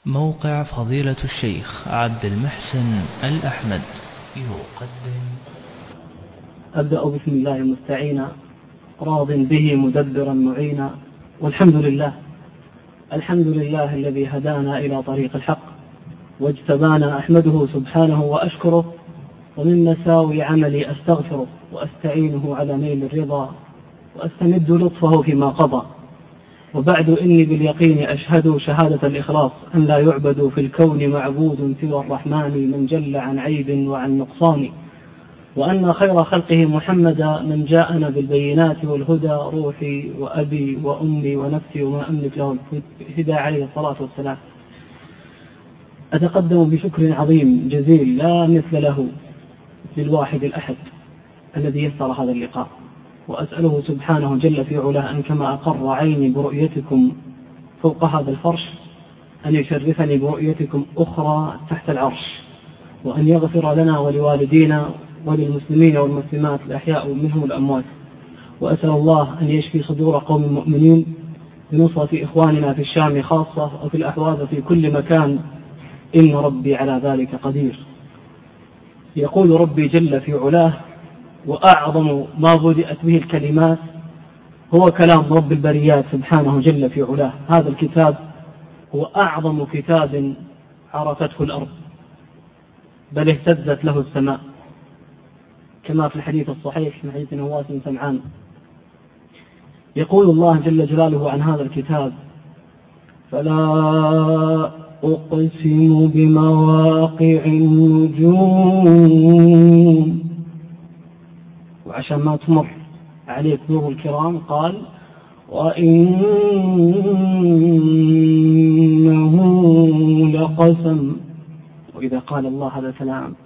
موقع فضيلة الشيخ عبد المحسن الأحمد يقدم. أبدأ بسم الله المستعين راض به مدبرا معينا، والحمد لله الحمد لله الذي هدانا إلى طريق الحق واجتبانا، أحمده سبحانه وأشكره، ومن مساوي عملي أستغفره وأستعينه على نيل الرضا وأستمد لطفه فيما قضى. وبعد إني باليقين أشهد شهادة الإخلاص أن لا يعبد في الكون معبود سوى الرحمن من جل عن عيب وعن نقصان، وأن خير خلقه محمدا من جاءنا بالبينات والهدى، روحي وأبي وأمي ونفسي وما أملك له الهدى عليه الصلاة والسلام. أتقدم بشكر عظيم جزيل لا مثل له للواحد الأحد الذي يسر هذا اللقاء، وأسأله سبحانه جل في علاه أن كما أقر عيني برؤيتكم فوق هذا الفرش أن يشرفني برؤيتكم أخرى تحت العرش، وأن يغفر لنا ولوالدينا وللمسلمين والمسلمات الأحياء منهم والأموات. وأسأل الله أن يشفي صدور قوم المؤمنين بنصرة إخواننا في الشام خاصة وفي الأحواذ في كل مكان، إن ربي على ذلك قدير. يقول ربي جل في علاه: وأعظم ما بدأت به الكلمات هو كلام رب البريات سبحانه جل في علاه. هذا الكتاب هو أعظم كتاب عرفته الأرض، بل اهتزت له السماء، كما في الحديث الصحيح من حديث نواس بن سمعان. يقول الله جل جلاله عن هذا الكتاب: فلا أقسم بمواقع النجوم. وعشان ما تمر عليك نور الكرام قال: وإنه لقسم. وإذا قال الله هذا الكلام: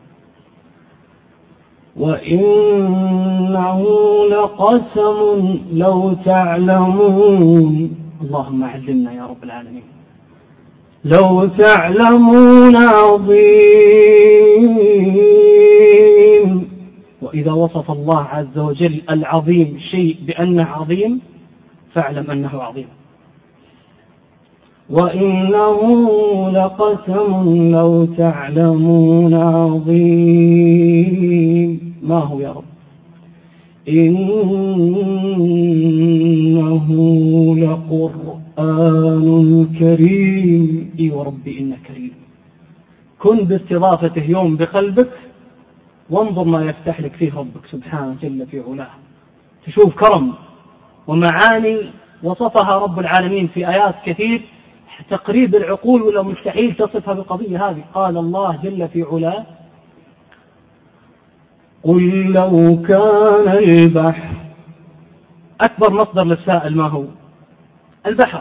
وإنه لقسم لو تعلمون، اللهم علمنا يا رب العالمين، لو تعلمون عظيم. وإذا وصف الله عز وجل العظيم شيء بأنه عظيم فاعلم أنه عظيم. وإنه لقسم لو تعلمون عظيم. ما هو يا رب؟ إنه لقرآن كريم. إي وربي إنه كريم. كن باستضافته يوم بقلبك وانظر ما يفتح لك فيه ربك سبحانه جل في علاه. تشوف كرم ومعاني وصفها رب العالمين في آيات كثير تقريب العقول، ولا مستحيل تصفها بالقضية هذه. قال الله جل في علاه: قل لو كان البحر، أكبر مصدر للسائل ما هو؟ البحر.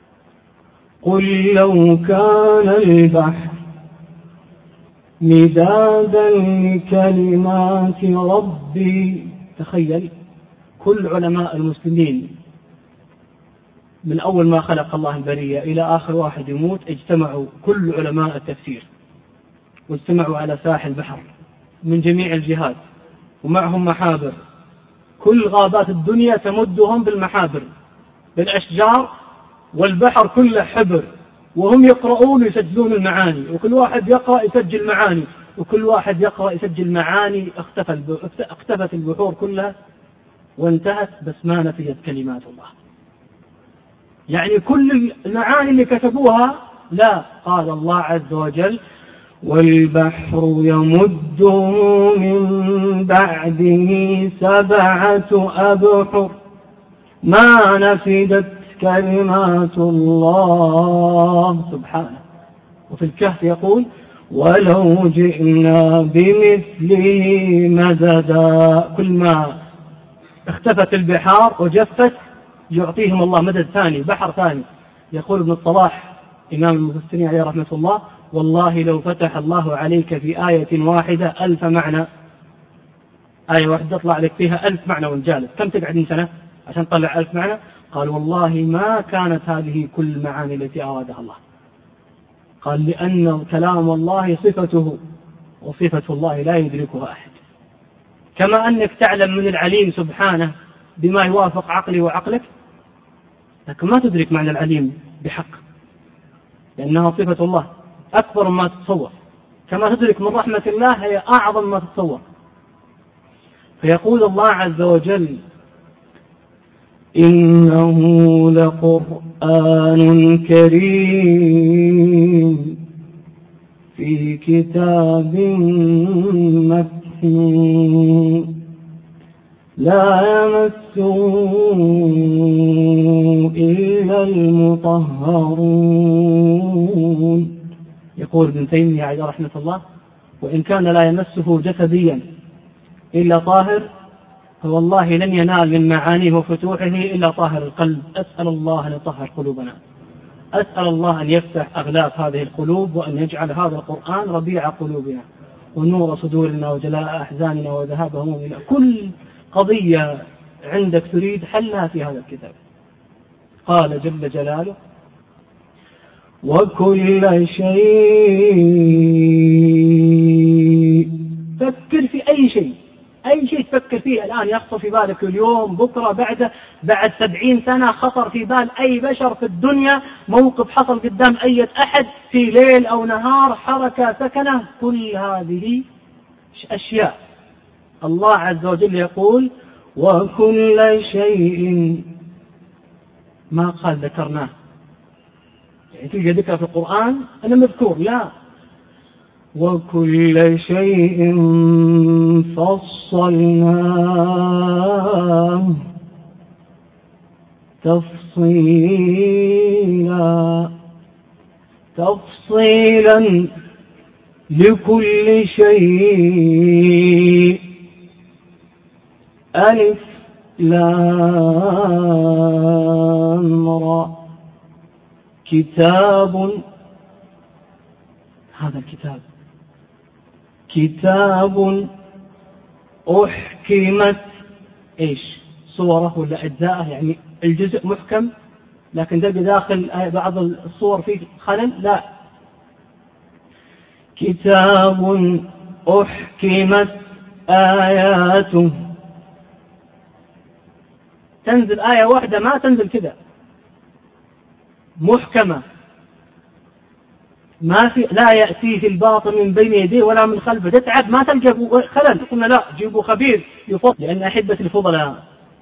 قل لو كان البحر مدادا لكلمات ربي. تخيل كل علماء المسلمين من أول ما خلق الله البرية إلى آخر واحد يموت اجتمعوا، كل علماء التفسير، واجتمعوا على ساحل البحر من جميع الجهات، ومعهم محابر. كل غابات الدنيا تمدهم بالمحابر بالأشجار، والبحر كله حبر، وهم يقرؤون يسجلون المعاني، وكل واحد يقرأ يسجل معاني، وكل واحد يقرأ يسجل معاني. اختفت البحور كلها وانتهت، بس ما نفيت كلمات الله. يعني كل المعاني اللي كتبوها لا، قال الله عز وجل: والبحر يمده من بعده 7 أبحر ما نفدت كلمات الله سبحانه. وفي الكهف يقول: ولو جئنا بمثله مددا. كل ما اختفت البحار وجفت يعطيهم الله مدد ثاني، بحر ثاني. يقول ابن الصلاح إمام المفسرين عليه رحمة الله: والله لو فتح الله عليك في آية واحدة 1000 معنى. آية واحدة تطلع لك فيها 1000 معنى وانجالس. كم تقعد من سنة عشان تطلع 1000 معنى؟ قال: والله ما كانت هذه كل المعاني التي أرادها الله. قال: لأن كلام الله صفته، وصفة الله لا يدركها أحد. كما أنك تعلم من العليم سبحانه بما يوافق عقلي وعقلك، لكن ما تدرك معنى العليم بحق. لأنها صفة الله أكبر مما تتصور، كما تدرك من رحمة الله هي أعظم ما تتصور. فيقول الله عز وجل: إنه لقرآن كريم في كتاب مكنون لا يمسه إلا المطهرون. يقول ابن تيمية عليه رحمة الله: وإن كان لا يمسه جسديا إلا طاهر، فوالله لن ينال من معانيه وفتوحه إلا طاهر القلب. أسأل الله أن يطهر قلوبنا، أسأل الله أن يفتح أغلاف هذه القلوب، وأن يجعل هذا القرآن ربيع قلوبنا ونور صدورنا وجلاء أحزاننا وذهاب همومنا. كل قضية عندك تريد حلها في هذا الكتاب. قال جل جلاله: وكل شيء، فكر في أي شيء، أي شيء تفكر فيه الآن يخطر في بالك اليوم بكرة بعد 70 سنة خطر في بال أي بشر في الدنيا، موقف حصل قدام أي أحد في ليل أو نهار، حركة سكنة، كل هذه أشياء الله عز وجل يقول: وكل شيء، ما قال ذكرناه، يعني تلقى ذكر في القرآن أنا مذكور، لا، وكل شيء فصلناه تفصيلا لكل شيء. ألف لام را. كتاب، هذا الكتاب كتاب أحكمت إيش صوره ولا أجزاءه، يعني الجزء محكم لكن تلقى داخل بعض الصور فيه خلل، لا، كتاب أحكمت آياته. تنزل آية واحدة ما تنزل كذا، محكمة، ما في، لا يأتيه الباطل من بين يديه ولا من خلفه، تتعب ما تلقى خلل. قلنا لا، جيبوا خبير يفضل، لأن أحبة الفضلاء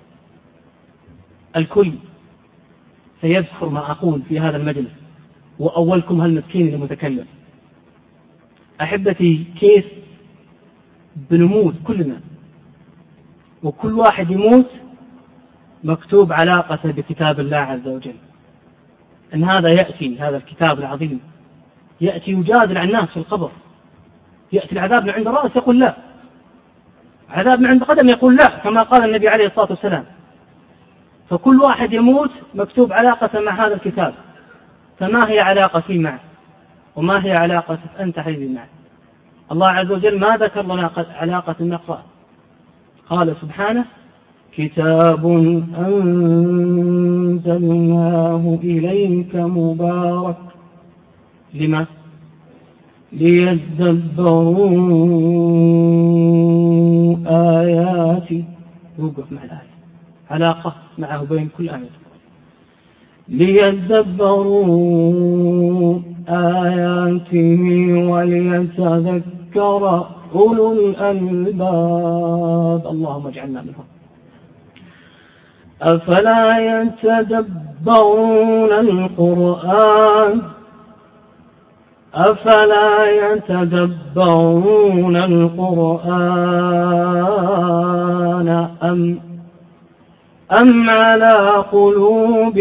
الكل سيذكر ما أقول في هذا المجلس، وأولكم هالمسكين المتكلم. أحبتي، كيف بنموت كلنا، وكل واحد يموت مكتوب علاقته بكتاب الله عز وجل. أن هذا يأتي، هذا الكتاب العظيم يأتي يجادل عن الناس في القبر، يأتي العذاب من عند رأس يقول لا، عذاب من عند قدم يقول لا، كما قال النبي عليه الصلاة والسلام. فكل واحد يموت مكتوب علاقة مع هذا الكتاب. فما هي علاقتي معه، وما هي علاقتك أنت حبيبي معه؟ الله عز وجل ما ذكر لنا علاقة النقاء، قال سبحانه: كتاب أنزلناه إليك مبارك. لما؟ ليدبروا آياتي. وقف مع الآية، علاقة معه بين كل آية. ليدبروا آياته وليتذكر أولو الألباب. اللهم اجعلنا منهم. أفلا يتدبرون القرآن أم على قلوب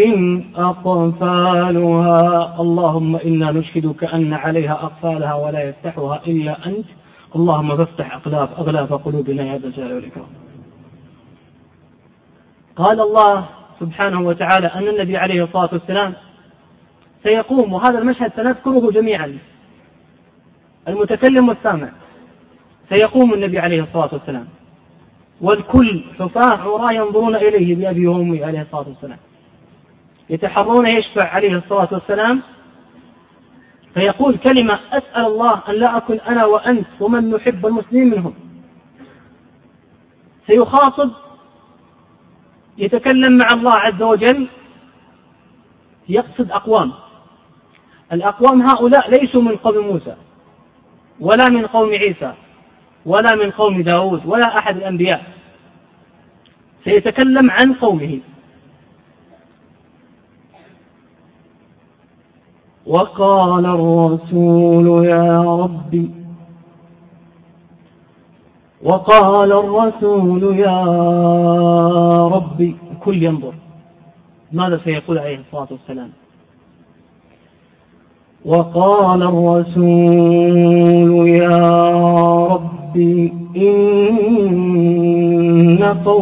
أقفالها. اللهم إنا نشهدك أن عليها أقفالها ولا يفتحها إلا أنت، اللهم فافتح أغلاف قلوبنا يا ذا الجلال والإكرام. قال الله سبحانه وتعالى أن النبي عليه الصلاة والسلام سيقوم، وهذا المشهد سنذكره جميعا، المتكلم والسامع. سيقوم النبي عليه الصلاة والسلام والكل حفاة عراة ينظرون إليه بأبي وأمي عليه الصلاة والسلام، يتحرون يشفع عليه الصلاة والسلام، فيقول كلمة: أسأل الله أن لا أكن أنا وأنت ومن نحب المسلمين منهم. سيخاطب، يتكلم مع الله عز وجل، يقصد أقوام، الأقوام هؤلاء ليسوا من قوم موسى ولا من قوم عيسى ولا من قوم داود ولا أحد الأنبياء، سيتكلم عن قومه. وقال الرسول يا ربي كل ينظر ماذا سيقول عليه الصلاة والسلام. وقال الرسول يا ربي إن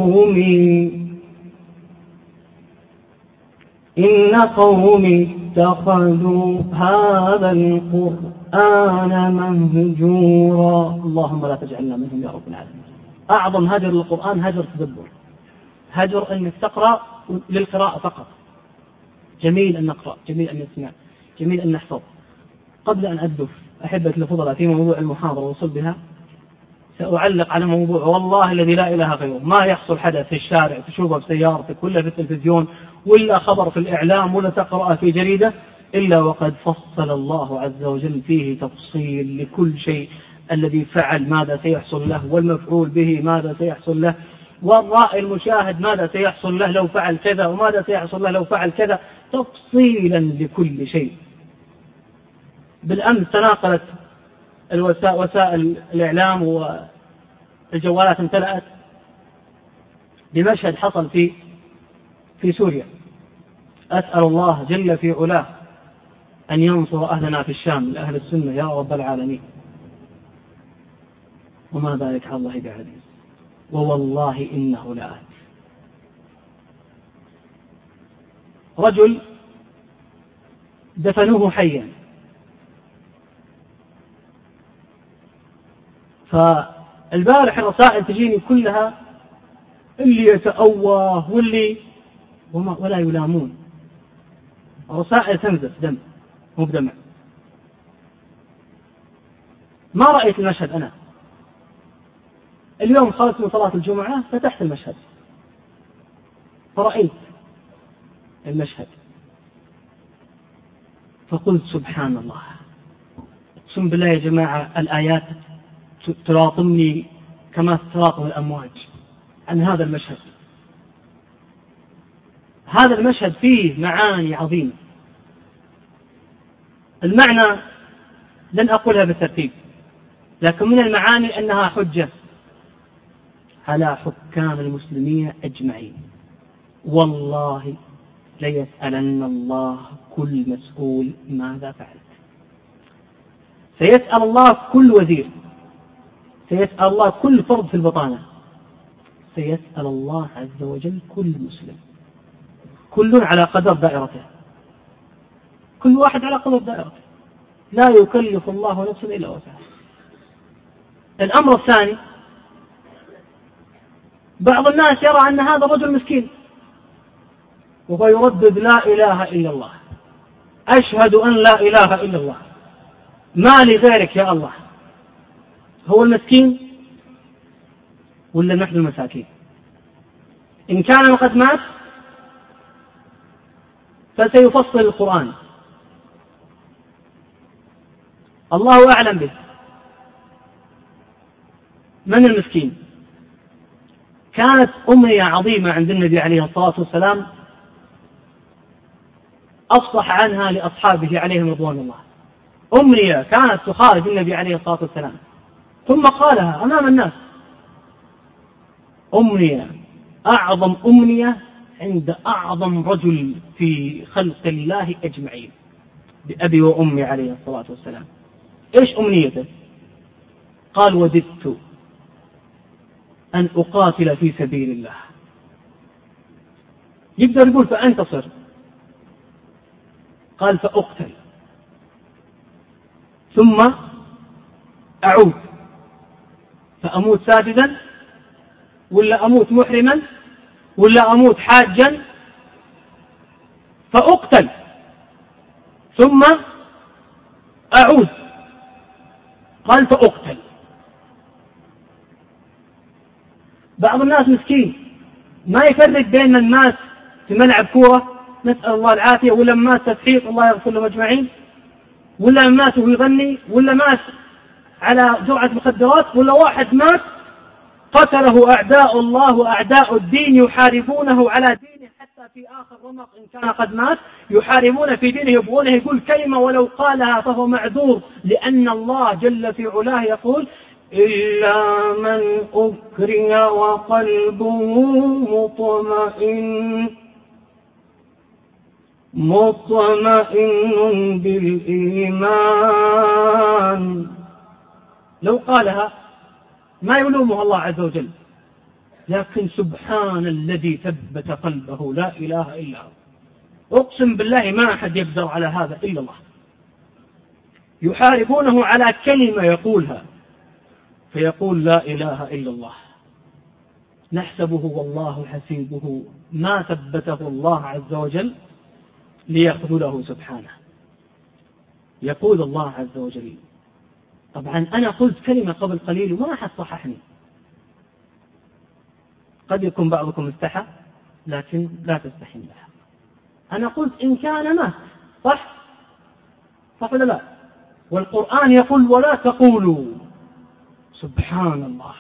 قومي اتخذوا هذا القرآن مهجورا. اللهم لا تجعلنا منهم يا رب العالمين. أعظم هجر للقرآن هجر تدبر، هجر أنك تقرأ للقراءة فقط. جميل أن نقرأ، جميل أن نسمع، جميل أن نحفظ. قبل أن أدف أحبة الفضلاء في موضوع المحاضرة وصل بها، سأعلق على موضوع والله الذي لا إله غيره. ما يحصل حدث في الشارع تشوفه في سيارتك ولا في التلفزيون ولا خبر في الإعلام ولا تقرأ في جريدة إلا وقد فصل الله عز وجل فيه تفصيل لكل شيء. الذي فعل ماذا سيحصل له، والمفعول به ماذا سيحصل له، والرائي المشاهد ماذا سيحصل له لو فعل كذا، وماذا سيحصل له لو فعل كذا، تفصيلا لكل شيء. بالأمس تناقلت وسائل الإعلام والجوالات امتلأت بمشهد حصل في سوريا. أسأل الله جل في علاه أن ينصر أهلنا في الشام من أهل السنة يا رب العالمين، وما ذلك على الله بعزيز، ووالله إنه لآت. رجل دفنوه حيا، فالبارح الرسائل تجيني كلها اللي يتأوه واللي ولا يلامون، رسائل تنزف دم مو بدمع. ما رأيت المشهد أنا اليوم، خرجت من صلاة الجمعة فتحت المشهد فرأيت المشهد فقلت سبحان الله. اقسم بالله يا جماعة الآيات تراطمني كما تراطم الأمواج عن هذا المشهد. هذا المشهد فيه معاني عظيمة. المعنى لن أقولها بالترتيب، لكن من المعاني أنها حجة على حكام المسلمين أجمعين. والله ليسألن الله كل مسؤول ماذا فعل. سيسأل الله كل وزير، سيسأل الله كل فرد في البطانة، سيسأل الله عز وجل كل مسلم، كل على قدر دائرته، كل واحد على قدر دائرته، لا يكلف الله نفسا إلا وسعها. الأمر الثاني، بعض الناس يرى أن هذا الرجل مسكين وهو يردد لا إله إلا الله، أشهد أن لا إله إلا الله، ما لغيرك يا الله. هو المسكين ولا نحن المساكين؟ إن كان قد مات فسيفصل القرآن، الله أعلم به. من المسكين؟ كانت أمنية عظيمة عند النبي عليه الصلاة والسلام أفصح عنها لأصحابه عليهم رضوان الله. أمنية كانت تخالف النبي عليه الصلاة والسلام ثم قالها أمام الناس. أمنية، أعظم أمنية عند أعظم رجل في خلق الله أجمعين، بأبي وأمي عليه الصلاة والسلام. إيش أمنيته؟ قال وددت أن أقاتل في سبيل الله. يقدر يقول فأنتصر، قال فأقتل ثم أعود، فأموت ساجدا ولا أموت محرما ولا أموت حاجا، فأقتل ثم أعود، قال فأقتل. بعض الناس مسكين ما يفرق بين من مات في ملعب كورة نسأل الله العافية ولا مات تسحيق الله يغفر لهم أجمعين، ولا مات ويغني، ولا مات على جرعة مخدرات، ولا واحد مات قتله أعداء الله وأعداء الدين يحاربونه على دينه حتى في آخر رمق إن كان قد مات، يحاربون في دينه يبغونه يقول كلمة ولو قالها فهو معذور، لأن الله جل في علاه يقول إلا من أكره وقلبه مطمئن بالإيمان. لو قالها ما يلومه الله عز وجل، لكن سبحان الذي ثبت قلبه، لا إله إلا هو. أقسم بالله ما أحد يقدر على هذا إلا الله. يحاربونه على كلمة يقولها فيقول لا إله إلا الله، نحسبه والله حسيبه، ما ثبته الله عز وجل ليخذله سبحانه. يقول الله عز وجل، طبعا أنا قلت كلمة قبل قليل وما أحد صححني، قد يكون بعضكم استحى لكن لا تستحي لها. أنا قلت إن كان مات، صح ولا لا؟ والقرآن يقول ولا تقولوا. سبحان الله،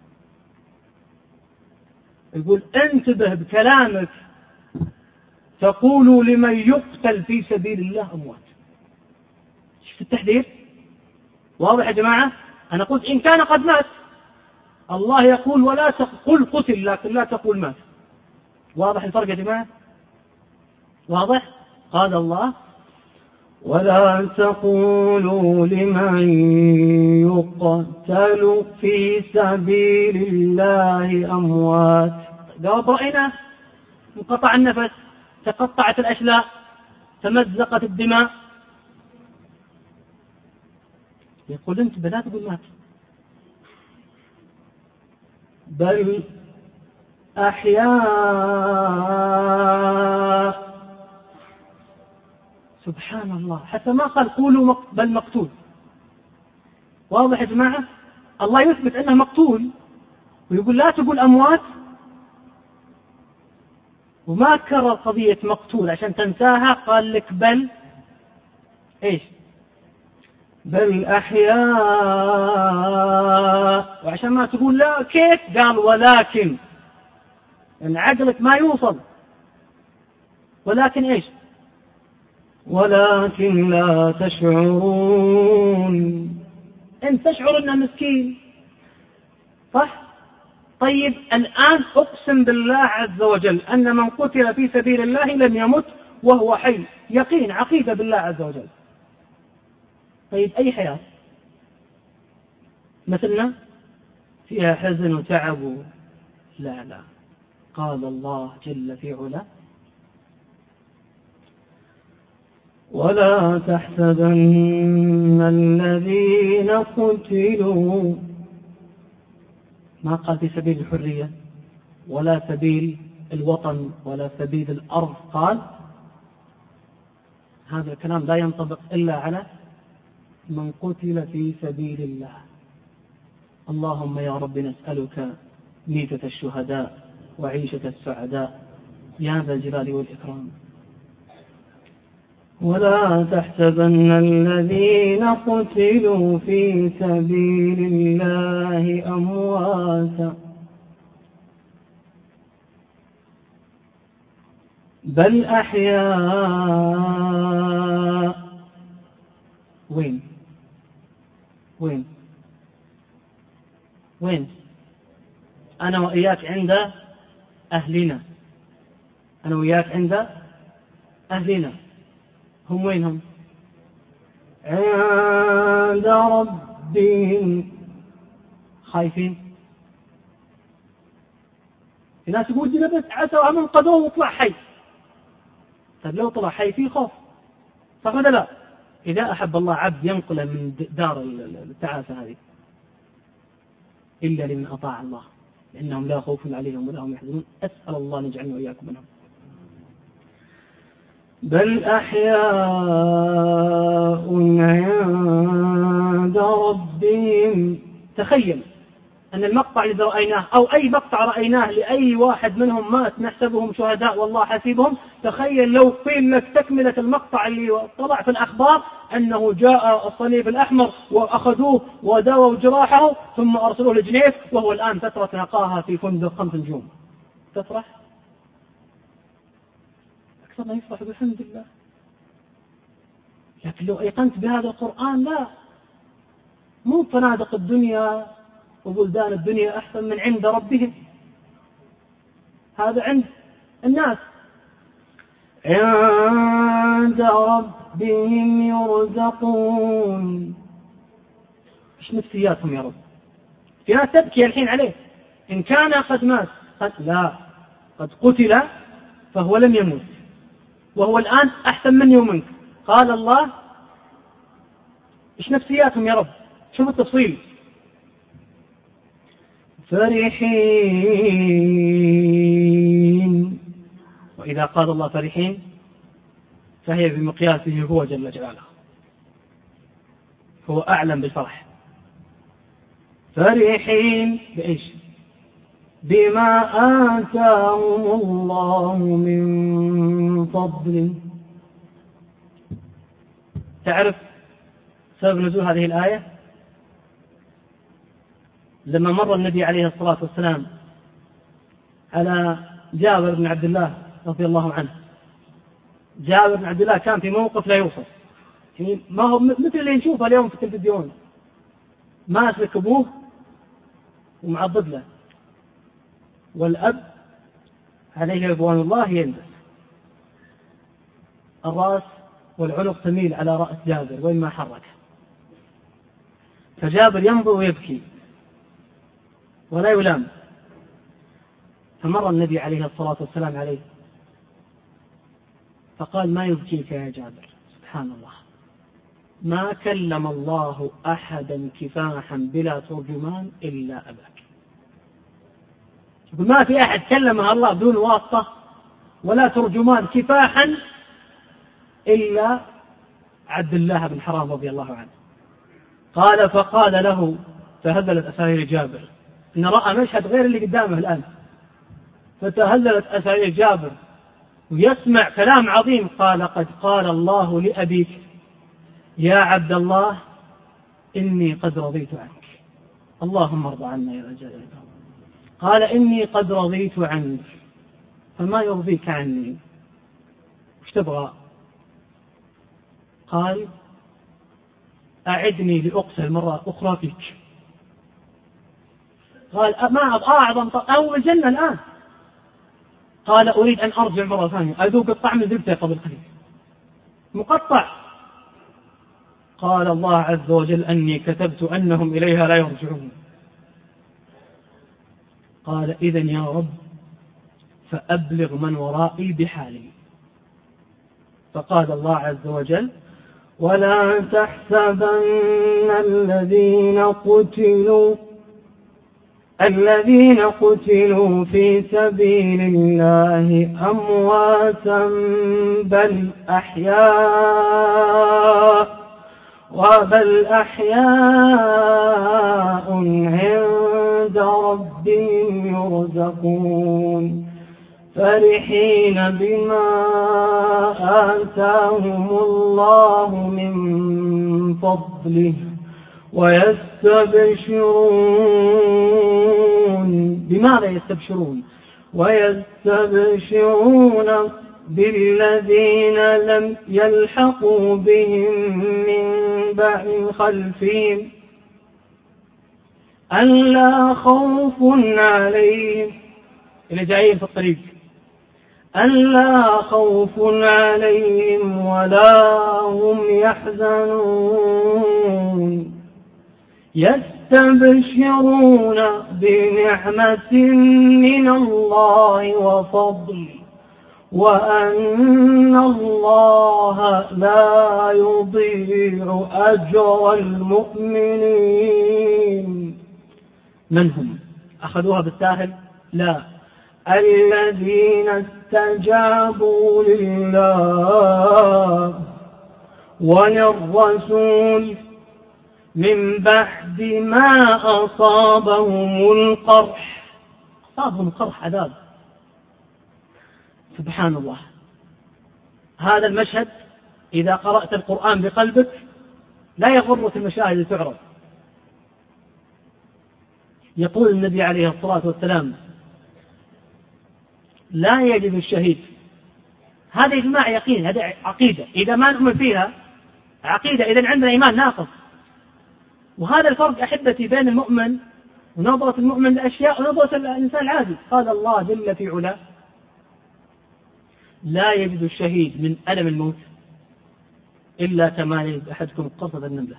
يقول انتبه بكلامك، تقولوا لمن يقتل في سبيل الله أموات. شفت التحذير؟ واضح يا جماعة؟ أنا قلت إن كان قد مات، الله يقول ولا تقل قتل لكن لا تقول مات. واضح الفرق يا جماعة؟ واضح؟ قال الله ولا تقولوا لمن يقتل في سبيل الله أموات. جواب رأينا، انقطع النفس، تقطعت الأشلاء، تمزقت الدماء. يقول انت لا تقول مات، بل أحياء. سبحان الله، حتى ما قال قولوا بل مقتول. واضح يا جماعة؟ الله يثبت أنه مقتول ويقول لا تقول أموات، وما كرر قضية مقتول عشان تنساها، قال لك بل إيش؟ بل أحياء. وعشان ما تقول لا كيف قال ولكن، إن عقلك ما يوصل. ولكن إيش؟ ولكن لا تشعرون. إن تشعر أنه مسكين، صح؟ طيب الآن أقسم بالله عز وجل أن من قتل في سبيل الله لم يمت وهو حي، يقين عقيدة بالله عز وجل. طيب أي حياة مثلنا فيها حزن وتعب؟ لا لا، قال الله جل في علا ولا تحسبن الذين قتلوا، ما قال في سبيل الحرية ولا سبيل الوطن ولا سبيل الأرض، قال هذا الكلام لا ينطبق إلا على من قتل في سبيل الله. اللهم يا رب نسألك ميتة الشهداء وعيشة السعداء يا ذا الجلال والإكرام. ولا تحسبن الذين قتلوا في سبيل الله أمواتا بل أحياء. وين أنا وإياك عند أهلنا، أنا وإياك عند أهلنا. هم وين هم؟ عند ربهم خايفين. في ناس يقول دي بس عسى وعمل قدوه وطلع حي. طيب لو طلع حي فيه خوف، صح ولا لا؟ إذا أحب الله عبد ينقله من دار التعاسة هذه إلا لمن أطاع الله، لأنهم لا خوف عليهم ولا هم يحزنون. أسأل الله نجعلنا وإياكم منهم. بل أحياء عند ربهم. تخيل أن المقطع الذي رأيناه أو أي مقطع رأيناه لأي واحد منهم مات نحسبهم شهداء والله حسيبهم، تخيل لو قيل لك تكملة المقطع اللي طلع في الأخبار أنه جاء الصليب الأحمر وأخذوه وداووا جراحه ثم أرسلوه لجنيف وهو الآن فترة نقاها في فندق 5 نجوم، تفرح؟ أكثر ما يفرح بالحمد لله. لكن لو أيقنت بهذا القرآن لا، مو فنادق الدنيا وبلدان الدنيا أحسن من عند ربهم، هذا عند الناس. عند ربهم يرزقون. إيش نفسياتهم يا رب؟ في ناس تبكي الحين عليه إن كان قد مات، قد لا، قد قتل فهو لم يموت وهو الآن أحسن مني ومنك. قال الله إيش نفسياتهم يا رب؟ شوف التفصيل. فرحين، وإذا قال الله فرحين فهي بمقياسه هو جل جلاله، هو أعلم بالفرح. فرحين بإيش؟ بما آتاهم الله من فضل. تعرف سبب نزول هذه الآية؟ لما مر النبي عليه الصلاة والسلام على جابر بن عبد الله رضي الله عنه، جابر بن عبد الله كان في موقف لا يوصف، يعني ما هو مثل اللي نشوفه اليوم في التلفزيون، ماسك أبوه ومعضد له، والأب عليه رضوان الله يلبس الرأس والعنق تميل على رأس جابر وين ما حرك، فجابر ينظر ويبكي ولا يلام. فمر النبي عليه الصلاة والسلام عليه فقال ما يبكيك يا جابر؟ سبحان الله، ما كلم الله أحدا كفاحا بلا ترجمان إلا أباك. ما في أحد كلمها الله بدون واسطة ولا ترجمان كفاحا إلا عبد الله بن حرام رضي الله عنه. قال فقال له، فهزلت أسارير جابر، إن رأى مشهد غير اللي قدامه الآن، فتهزلت أسارير جابر ويسمع كلام عظيم. قال قد قال الله لأبيك يا عبد الله إني قد رضيت عنك، اللهم ارضى عنا يا رجال. قال إني قد رضيت عنك فما يرضيك عني، وش تبغى؟ قال أعدني لأقتل مرة أخرى فيك. قال ما أعظم أو الجنة الآن. قال أريد أن أرجع مرة ثانية أذوق الطعم زبته قبل قليل مقطع. قال الله عز وجل أني كتبت أنهم إليها لا يرجعون. قال إذن يا رب فأبلغ من ورائي بحالي. فقال الله عز وجل ولا تحسبن الذين قتلوا في سبيل الله أمواتا بل أحياء عند ربهم يرزقون فرحين بما آتاهم الله من فضله ويستبشرون. بماذا يستبشرون؟ ويستبشرون بالذين لم يلحقوا بهم من بعد خلفهم ألا خوف عليهم، اللي جايين في الطريق، ألا خوف عليهم ولا هم يحزنون يستبشرون بنعمة من الله وفضل وأن الله لا يضيع أجر المؤمنين. من هم؟ أخذوها بالساهل؟ لا، الذين استجابوا لله وللرسول من بعد ما أصابهم القرح. أصابهم قرح عذاب. سبحان الله. هذا المشهد إذا قرأت القرآن بقلبك لا يغرك المشاهد اللي تعرض. يقول النبي عليه الصلاة والسلام لا يجد الشهيد. هذا يا جماعة يقين، هذا عقيدة، إذا ما نؤمن فيها عقيدة إذن عندنا إيمان ناقص. وهذا الفرق أحبتي بين المؤمن ونظرة المؤمن لأشياء ونظرة الإنسان العادي. قال الله جل في علاه لا يجد الشهيد من ألم الموت إلا كما يجد أحدكم قرصة النملة.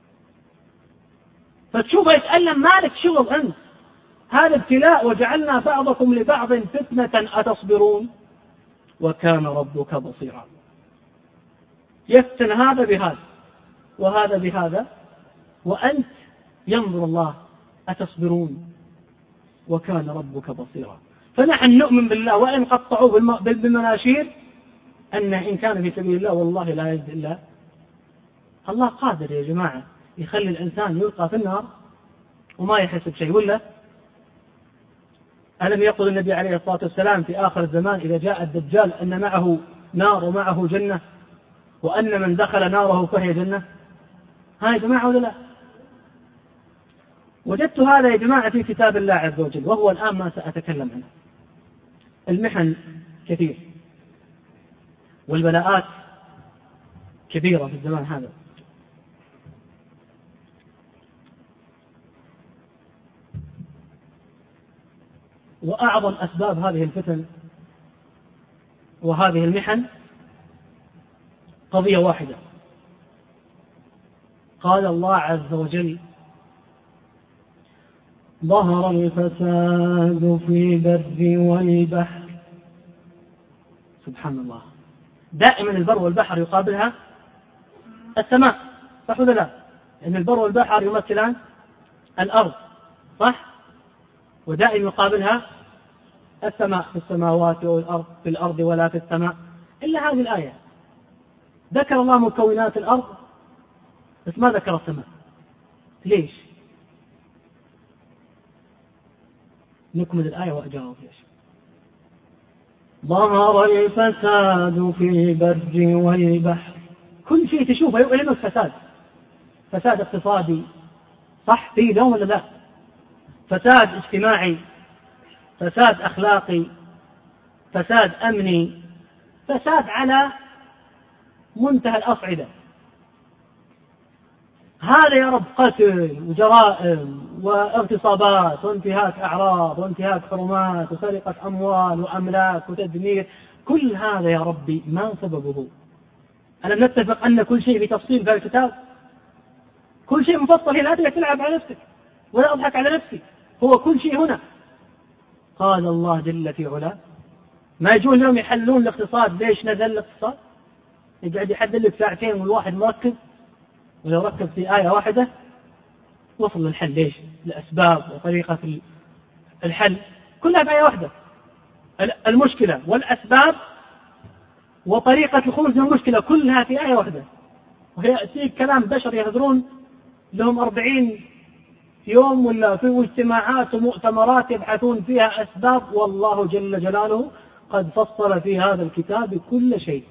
فتشوفه يتألم مالك شغل أنت، هذا ابتلاء وجعلنا بعضكم لبعض فتنة أتصبرون وكان ربك بصيرا. يفتن هذا بهذا وهذا بهذا وأنت ينظر الله أتصبرون وكان ربك بصيرا. فنحن نؤمن بالله وإن قطعوه بالمناشير أنه إن كان في سبيل الله والله لا يجد إلا الله. قادر يا جماعة يخلي الإنسان يلقى في النار وما يحس بشيء. ولا ألم يقل النبي عليه الصلاة والسلام في آخر الزمان إذا جاء الدجال أن معه نار ومعه جنة وأن من دخل ناره فهي جنة؟ ها يا جماعة ولا لا؟ وجدت هذا يا جماعة في كتاب الله عز وجل، وهو الآن ما سأتكلم عنه. المحن كثير والبلاءات كبيرة في الزمان هذا. وأعظم أسباب هذه الفتن وهذه المحن قضية واحدة. قال الله عز وجل ظهر الفساد في البر والبحر. سبحان الله. دائما البر والبحر يقابلها السماء، صح ولا لا؟ إن البر والبحر يمثلان الأرض، صح؟ ودائما يقابلها السماء، في السماوات والأرض، في الأرض ولا في السماء. إلا هذه الآية ذكر الله مكونات الأرض بس ما ذكر السماء. ليش؟ نكمل الآية وأجاوب ليش. ظهر الفساد في البر والبحر. كل شيء تشوفه يؤلمك فساد. فساد اقتصادي، صح في اليوم ولا لا؟ فساد اجتماعي، فساد أخلاقي، فساد أمني، فساد على منتهى الأصعدة. هذا يا رب قتل وجرائم واغتصابات وانتهاك أعراض وانتهاك حرمات وسرقة أموال وأملاك وتدمير. كل هذا يا ربي ما سببه؟ ألم نتفق أن كل شيء بتفصيل في الكتاب؟ كل شيء مفصل. لا تلعب على نفسك ولا أضحك على نفسي، هو كل شيء هنا. قال الله جل في علاه ما يجون اليوم يحلون الاقتصاد. ليش نزل الاقتصاد؟ يقعد يحدد لك ساعتين والواحد مركز، ولو ركز في آية واحدة وصل للحل. ليش؟ لأسباب وطريقة الحل كلها بآية واحدة. المشكلة والأسباب وطريقة الخروج من المشكلة كلها في آية واحدة. ويأتيك كلام بشر يهدرون لهم 40 يوم ولا في اجتماعات ومؤتمرات يبحثون فيها أسباب، والله جل جلاله قد فصل في هذا الكتاب كل شيء.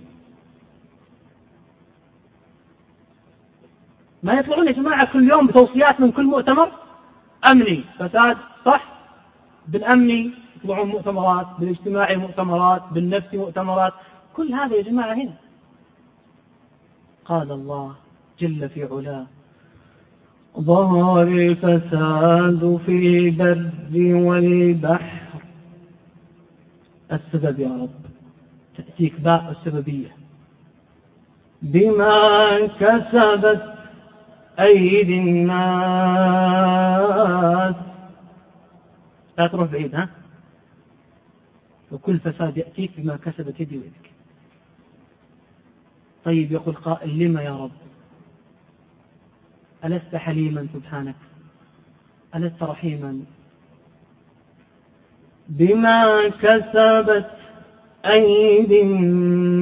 ما يطلعون يا جماعة كل يوم بتوصيات من كل مؤتمر أمني فساد، صح؟ بالأمني يطلعون مؤتمرات، بالاجتماعي مؤتمرات، بالنفسي مؤتمرات. كل هذا يا جماعة هنا. قال الله جل في علاه ظهر الفساد في البر والبحر. السبب يا رب تأتيك باء السببية بما كسبت أيدي الناس. لا تروح بعيد ها. وكل فساد يأتيك بما كسبت يدي ويدك. طيب يقول قائل لما يا رب؟ ألست حليما سبحانك؟ ألست رحيما؟ بما كسبت أيدي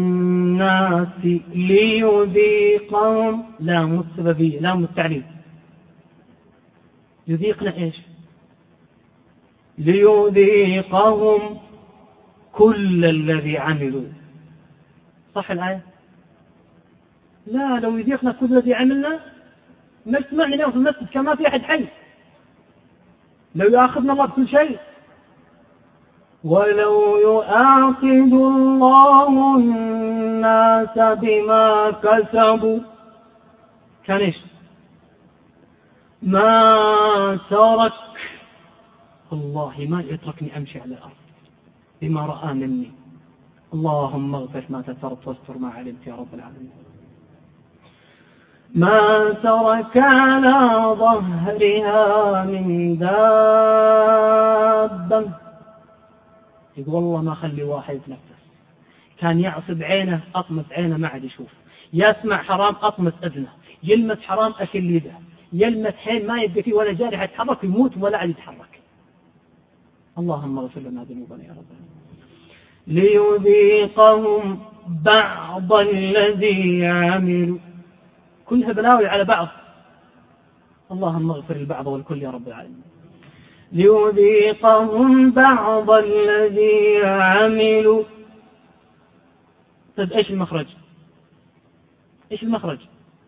الناس ليذيقهم. لام السببية، لام التعليل. يذيقنا إيش؟ ليذيقهم كل الذي عملوا. صح الآية؟ لا، لو يذيقنا كل الذي عملنا ما اجتمعنا اليوم في المسجد كما في أحد حي. لو يأخذنا الله بكل شيء. ولو يؤاخذ الله الناس بما كسبوا كان إيش؟ ما ترك، والله ما يتركني أمشي على الأرض بما رأى مني. اللهم اغفر ما سترت واستر ما علمت يا رب العالمين. ما ترك على ظهرها من دابة. يقول والله ما خلي واحد يتنفس. كان يعصب عينه أطمس عينه ما عاد يشوف، يسمع حرام أطمس أذنه، يلمس حرام أكل يده، يلمس حين ما يبقى فيه ولا جارح يتحرك يموت ولا عاد يتحرك. اللهم اغفر لنا ذنوبنا يا رب. ليذيقهم بعض الذي عملوا. كلها بلاوي على بعض. اللهم اغفر البعض والكل يا رب العالمين. ليذيقهم بعض الذي عملوا. طيب ايش المخرج؟ ايش المخرج؟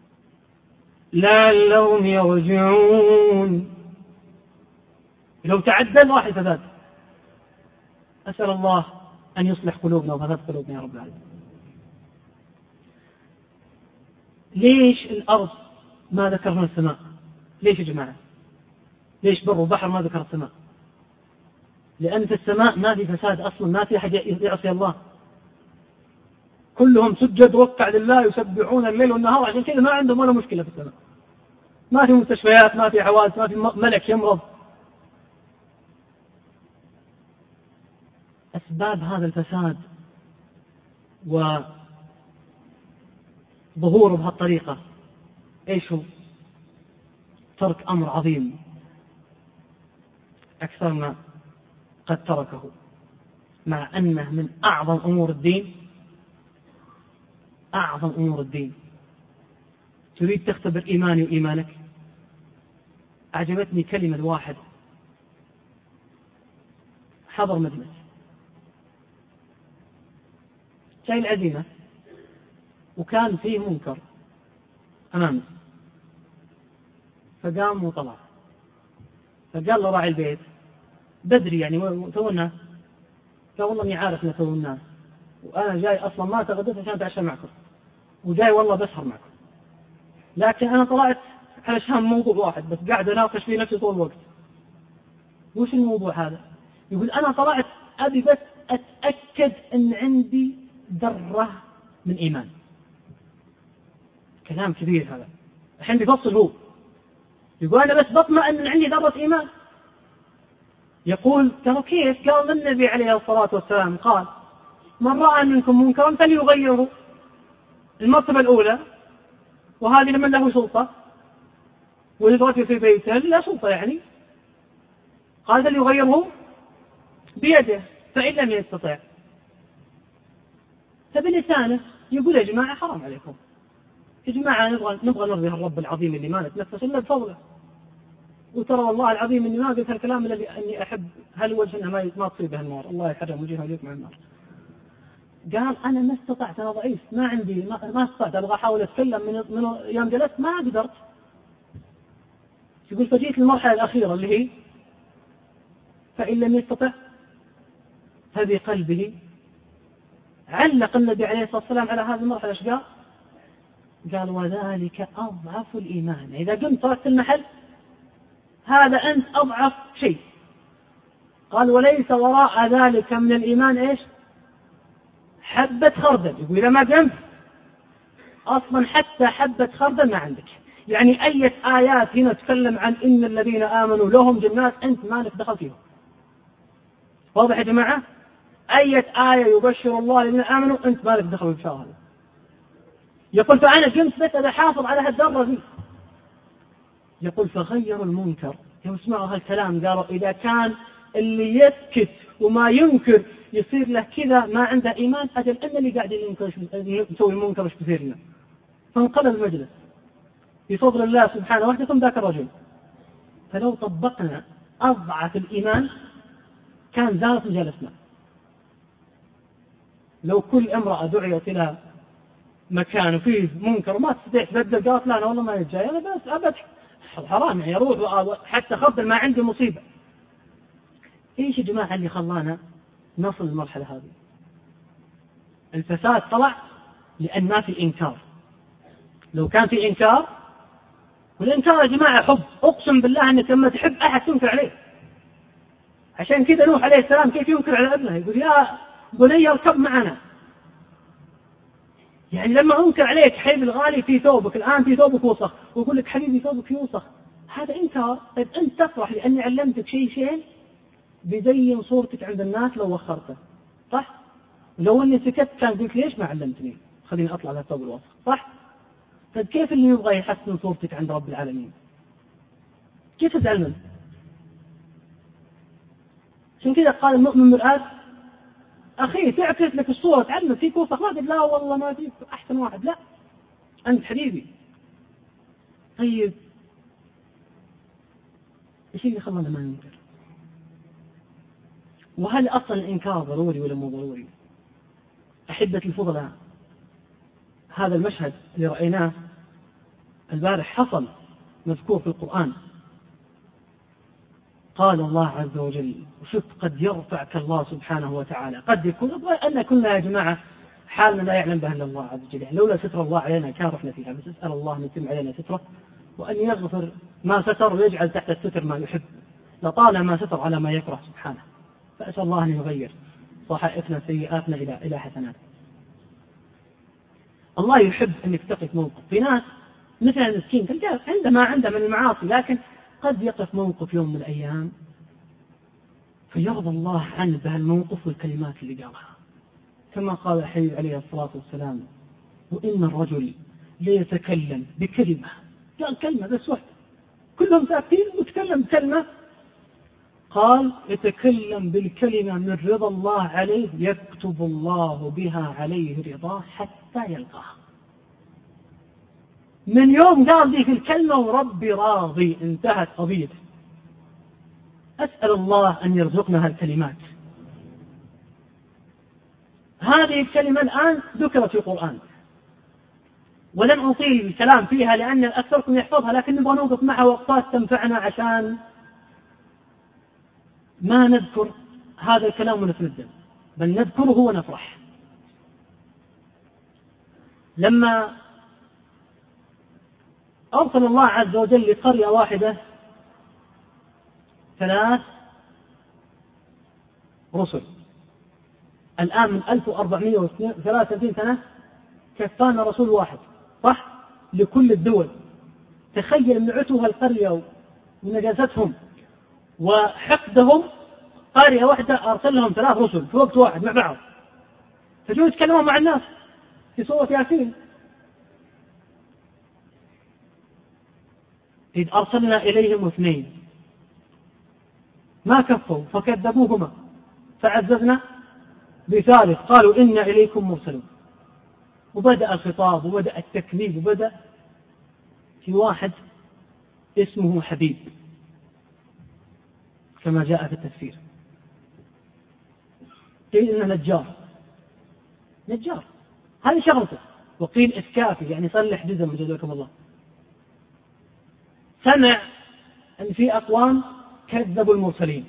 لعلهم يرجعون. لو تعدل واحد فساد. أسأل الله أن يصلح قلوبنا وفساد قلوبنا يا رب العالمين. ليش الأرض ما ذكرنا السماء؟ ليش يا جماعة؟ ليش بر وبحر ما ذكر السماء؟ لأن في السماء ما في فساد أصلا، ما في أحد يعصي الله، كلهم سجد وقع لله يسبحون الليل والنهار، عشان كذا ما عندهم ولا مشكلة في السماء. ما في مستشفيات، ما في حوادث، ما في ملك يمرض. أسباب هذا الفساد وظهوره بهالطريقة إيش هو؟ ترك أمر عظيم أكثر ما قد تركه، مع أنه من أعظم أمور الدين. أعظم أمور الدين. تريد تختبر إيماني وإيمانك؟ أعجبتني كلمة واحد حضر مجلس شيء العزيمة وكان فيه منكر أمامه، فقام وطلع، فقال له راعي البيت بدري يعني تو الناس، قال والله اني عارف ان تو الناس وانا جاي اصلا ما تغديت عشان اتعشى معكم وجاي والله بسهر معكم، لكن انا طلعت علشان موضوع واحد بس قاعد اناقش فيه نفسي طول الوقت. وش الموضوع هذا؟ يقول انا طلعت ابي بس اتاكد ان عندي ذره من ايمان. كلام كبير هذا، الحين بيفصل هو يقول انا بس بطمئن ان عندي ذره ايمان. يقول ترى كيف؟ قال النبي عليه الصلاة والسلام قال من رأى منكم منكرا فليغيره. المرتبة الأولى، وهذه لمن له سلطة، والرجل في بيته لا سلطة يعني، قال فليغيره بيده فإن لم يستطع فبلسانه. يقول يا جماعة حرام عليكم، يا جماعة نبغى نرضي الرب العظيم اللي ما نتنفس إلا بفضله، وترى والله العظيم اني ما قلت هالكلام الا لاني احب هالوجه انها ما تصيبها النار، الله يحرم وجهها وجهك مع النار. قال انا ما استطعت، انا ضعيف، ما عندي ما استطعت، ابغى احاول اتكلم من يوم جلست ما قدرت. يقول فجيت المرحله الاخيره اللي هي فان لم يستطع فبقلبه. علق النبي عليه الصلاه والسلام على هذه المرحله ايش قال؟ قال وذلك اضعف الايمان. اذا قمت تركت المحل هذا أنت أضعف شيء. قال وليس وراء ذلك من الإيمان إيش؟ حبة خردل. يقول إذا ما قمت أصلا حتى حبة خردل ما عندك. يعني أي آيات هنا تتكلم عن إن الذين آمنوا لهم جنات أنت ما لك دخل فيهم. واضح يا جماعة؟ أي آية يبشر الله الذين آمنوا أنت ما لك دخل بالبشارة هذه. يقول فأنا قمت بس أنا حافظ على هالذرة دي. يقول فغيروا المنكر. يسمعوا هالكلام قالوا إذا كان اللي يسكت وما ينكر يصير له كذا ما عنده إيمان، أجل أن اللي قاعد يسوي المنكر إيش بيصير لنا؟ فانقلب المجلس بفضل الله سبحانه وحده ذاك الرجل فلو طبقنا أضعف الإيمان كان زالت جلسنا. لو كل امرأة دعيت إلى مكان فيه منكر ما تستطيع تبدل، قالت لا أنا والله ما يجاي، أنا بس أبد حرام يعني أروح حتى خبر ما عندي مصيبة. إيش يا جماعة اللي خلانا نصل للمرحلة هذه؟ الفساد طلع لأن ما في إنكار. لو كان في إنكار، والإنكار يا جماعة حب، أقسم بالله أنك لما تحب أحد تنكر عليه. عشان كذا نوح عليه السلام كيف ينكر على ابنه؟ يقول يا بني اركب معنا. يعني لما أنكر عليك حبيبي الغالي في ثوبك، الآن في ثوبك وسخ، ويقول لك حبيبي ثوبك يوسخ، هذا إنكار. طيب أنت تفرح لأني علمتك شيء بزين صورتك عند الناس لو وخرته، صح؟ لو أني سكت كان قلت ليش ما علمتني، خليني أطلع للثوب الوسخ، صح؟ طيب كيف اللي يبغى يحسن صورتك عند رب العالمين؟ كيف تزعل منه؟ عشان كذا قال المؤمن مرآة أخي، تعكس لك الصورة، تعلم فيك وسخ، ما قلت لا والله ما فيك أحسن واحد، لا أنت حبيبي. طيب إيش اللي خلانا ما ننكر؟ وهل أصلا الإنكار ضروري ولا مو ضروري؟ أحبة الفضلاء، هذا المشهد اللي رأيناه البارح حصل مذكور في القرآن. قال الله عز وجل، وشوف قد يرفعك الله سبحانه وتعالى، قد يكون أن كنا يا جماعة حالنا لا يعلم بها إلا الله عز وجل، يعني لولا ستر الله علينا كان رحنا فيها، بس أسأل الله أن يتم علينا ستره وأن يغفر ما ستر ويجعل تحت الستر ما يحب، لطالما ستر على ما يكره سبحانه. فأسأل الله أن يغير صحائفنا سيئاتنا إلى حسنات. الله يحب أنك تقف موقف. في ناس مثل المسكين عندما عنده من المعاصي، لكن قد يقف موقف يوم من الأيام فيرضى الله عنه بهالموقف والكلمات اللي قالها، كما قال الحبيب عليه الصلاة والسلام: وإن الرجل ليتكلم بكلمة، قال كلمة بس واحدة، كلهم ساكتين ويتكلم بكلمة، قال يتكلم بالكلمة من رضا الله عليه، يكتب الله بها عليه رضاه حتى يلقاه. من يوم قال ذيك الكلمة وربي راضي، انتهت قضيته. أسأل الله أن يرزقنا هالكلمات. هذه الكلمة الآن ذكرت في القرآن، ولن أطيل الكلام فيها لأن أكثركم يحفظها، لكن نبغى نوقف معها وقفات تنفعنا عشان ما نذكر هذا الكلام ونتندم، بل نذكره ونفرح. لما أرسل الله عز وجل لقرية واحدة 3 رسل، الآن من 1433 سنة كفانا رسول واحد، صح؟ لكل الدول. تخيل من عتوها القرية ونجاستهم وحقدهم، قرية واحدة أرسل لهم 3 رسل في وقت واحد مع بعض، فجوا يتكلموا مع الناس في سورة ياسين: إذ أرسلنا إليهم 2 ما كفوا فكذبوهما فعززنا ب3 قالوا إنا إليكم مرسلون. وبدأ الخطاب وبدأ التكذيب، وبدأ في واحد اسمه حبيب كما جاء في التفسير، قيل إنه نجار، هذه شغلته، وقيل إسكافي يعني صلح جزم جزاكم الله. سمع أن في أقوام كذبوا المرسلين،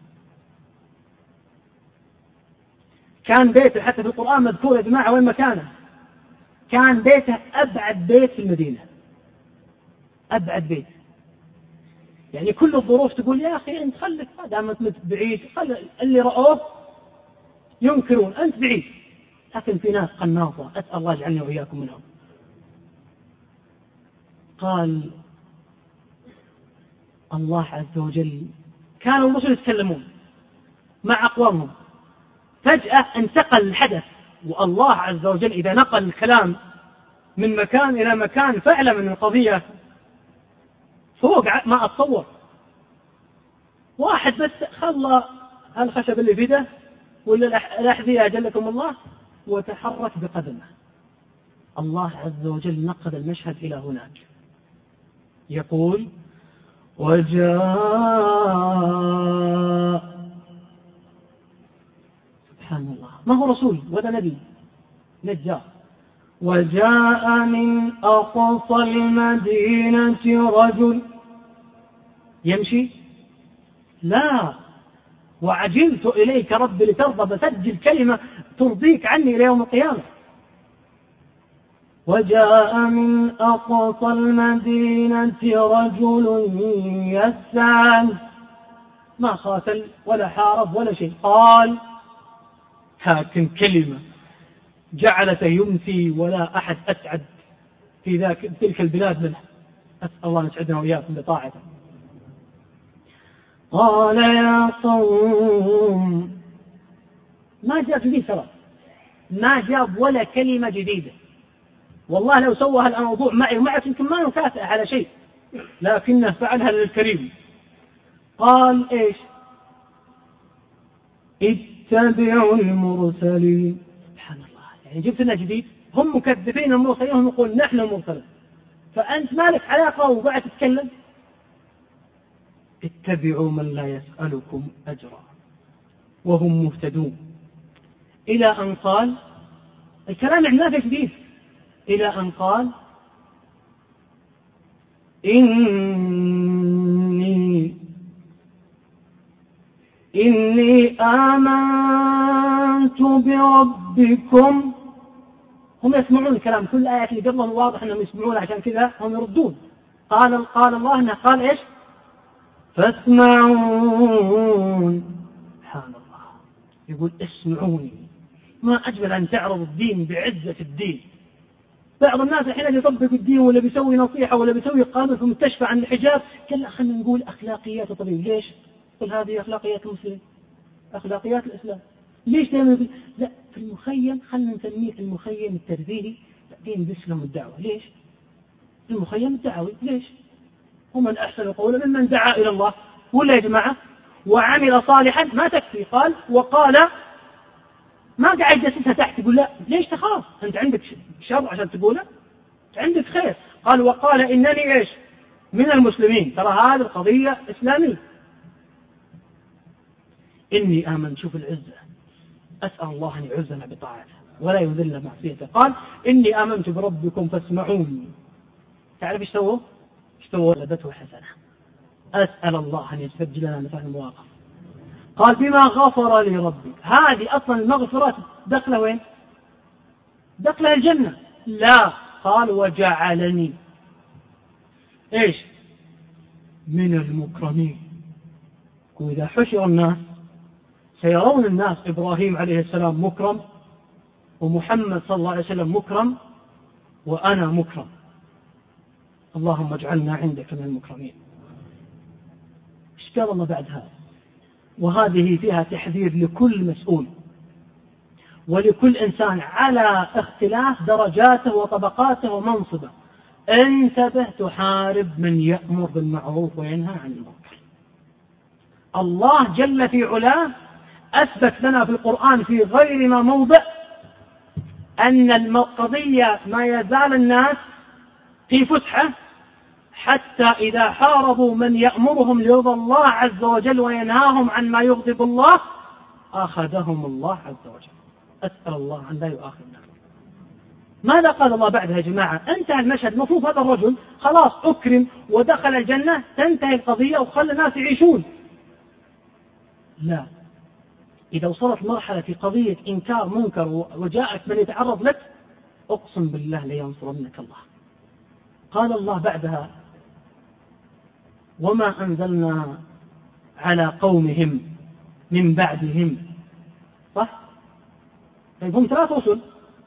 كان بيته حتى في القرآن مذكور يا جماعة وين مكانه، كان بيته أبعد بيت في المدينة، أبعد بيت. يعني كل الظروف تقول يا أخي أنت خلك ما دامت بعيد، خل اللي رأوه ينكرون، أنت بعيد. لكن في ناس قناصة، أسأل الله يجعلني وإياكم منهم. قال الله عز وجل كانوا الرسل يتكلمون مع أقوامهم، فجأة انتقل الحدث، والله عز وجل إذا نقل الكلام من مكان إلى مكان فاعلم أن القضية فوق ما أتصور. واحد بس خلى الخشب اللي في يده ولا الأحذية أجلكم الله وتحرك بقدمه. الله عز وجل نقل المشهد إلى هناك، يقول: وجاء، سبحان الله، ما هو رسول ولا نبي، نجار. وجاء من أقصى المدينة رجل يمشي، لا، وعجلت إليك رب لترضى، بسجل كلمة ترضيك عني إلى يوم القيامة. وجاء من أقصى المدينة رجل يسعى، ما قاتل ولا حارب ولا شيء، قال لكن كلمة جعلت يمسي ولا أحد أسعد في تلك البلاد منه. أسأل الله أن يسعدنا وإياكم بطاعته. قال يا قوم، ما جاب جديد ترى، ما جاب ولا كلمة جديدة، والله لو سوى الموضوع معي ومعك يمكن ما نكافئ على شيء، لكنه فعلها للكريم. قال إيش؟ اتبعوا المرسلين. سبحان الله، يعني جبت لنا جديد، هم مكذبين المرسلين، هم يقول نحن المرسلين، فأنت مالك علاقة وبعد تتكلم. اتبعوا من لا يسألكم أجرا وهم مهتدون، إلى أن قال، الكلام عندنا في جديد، إلى أن قال إني آمنت بربكم. هم يسمعون الكلام، كل آية اللي قبلهم واضح أنهم يسمعون، عشان كذا هم يردون. قال الله أنه قال إيش؟ فاسمعون. سبحان الله، يقول اسمعوني. ما أجمل أن تعرض الدين بعزة الدين. بعض الناس الحين يطبق الدين ولا بيسوي نصيحة ولا بيسوي قانون في مستشفى عن الحجاب، قال لا خلينا نقول أخلاقيات الطبيب. ليش؟ قل هذه أخلاقيات المسلم، أخلاقيات الإسلام. ليش دائما لا في المخيم، خلينا نسميه في المخيم الترفيهي دين الإسلام والدعوة. ليش؟ المخيم الدعوي. ليش؟ ومن أحسن قولا ممن دعا إلى الله. ولا يا جماعة وعمل صالحا ما تكفي، قال وقال، ما قاعد يجسسها تحت، يقول لا ليش تخاف؟ أنت عندك شر عشان تقوله، عندك خير. قال وقال إنني إيش؟ من المسلمين. ترى هذه القضية إسلامية. إني آمن، شوف العزة، أسأل الله أن يعزنا بطاعته ولا يذل معصيته. قال إني آمنت بربكم فاسمعوني. تعرف ايش سووا؟ لبته حسنة. أسأل الله أن يسجل لنا مثل المواقف. قال بما غفر لي ربي. هذه أصلا المغفرة دخل وين؟ دخل الجنة. لا، قال وجعلني إيش؟ من المكرمين. وإذا حشر الناس سيرون الناس إبراهيم عليه السلام مكرم، ومحمد صلى الله عليه وسلم مكرم، وأنا مكرم. اللهم اجعلنا عندك من المكرمين. ايش قال الله بعد هذا؟ وهذه فيها تحذير لكل مسؤول ولكل إنسان على اختلاف درجاته وطبقاته ومنصبه. انتبه، تحارب من يأمر بالمعروف وينهى عن المنكر. الله جل في علاه أثبت لنا في القرآن في غير ما موضع أن القضية ما يزال الناس في فسحة حتى إذا حاربوا من يأمرهم لرضا الله عز وجل وينهاهم عن ما يغضب الله أخذهم الله عز وجل. أسأل الله أن لا يؤاخذنا. ماذا قال الله بعدها يا جماعة؟ انتهى المشهد، مفروض هذا الرجل خلاص أكرم ودخل الجنة، تنتهي القضية وخلى الناس يعيشون. لا، إذا وصلت مرحلة في قضية إنكار منكر وجاءك من يتعرض لك، أقسم بالله لينصرنك الله. قال الله بعدها وما أنزلنا على قومهم من بعدهم. صح؟ طيب هم 3 رسل.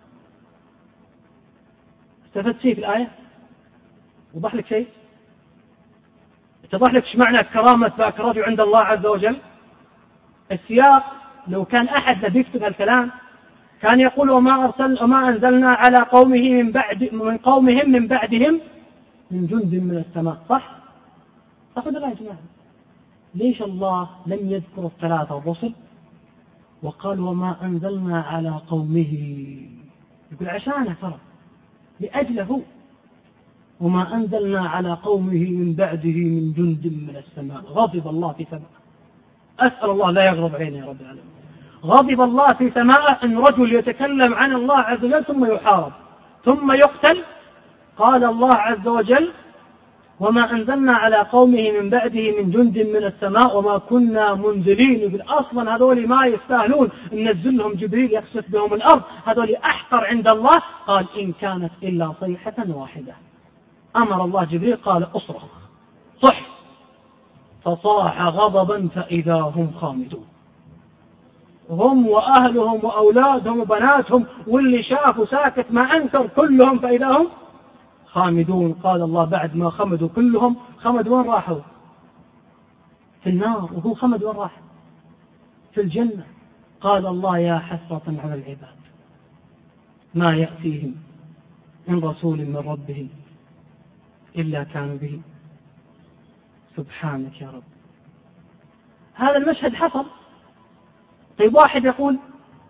استفدت شيء في الآية؟ وضح لك شيء؟ اتضح لك ايش معنى كرامة ذاك الرجل عند الله عز وجل؟ السياق لو كان أحد لم يكتب هالكلام كان يقول وما أنزلنا على قومه من قومهم من بعدهم من جند من السماء. صح؟ صح ولا لا يا جماعة؟ ليش الله لم يذكر 3 الرسل وقال وما أنزلنا على قومه؟ يقول عشانه، ترى لأجله. وما أنزلنا على قومه من بعده من جند من السماء. غضب الله في سماء، أسأل الله لا يغضب علينا يا رب العالمين. غضب الله في سماء أن رجل يتكلم عن الله عز وجل ثم يحارب ثم يقتل. قال الله عز وجل: وما أنزلنا على قومه من بعده من جند من السماء وما كنا منزلين. بالأصلا هذول ما يستاهلون أن ننزل لهم جبريل يخسف بهم الأرض، هذول أحقر عند الله. قال: إن كانت إلا صيحة واحدة. أمر الله جبريل قال: أصرخ، صح، فصاح غضبا فإذا هم خامدون، هم وأهلهم وأولادهم وبناتهم واللي شافوا ساكت ما أنكر كلهم فإذا هم خامدون. قال الله بعد ما خمدوا كلهم، خمد وين راحوا؟ في النار، وهو خمد وين راح؟ في الجنة. قال الله: يا حسرة على العباد ما يأتيهم من رسول من ربهم إلا كانوا به. سبحانك يا رب. هذا المشهد حصل. طيب واحد يقول: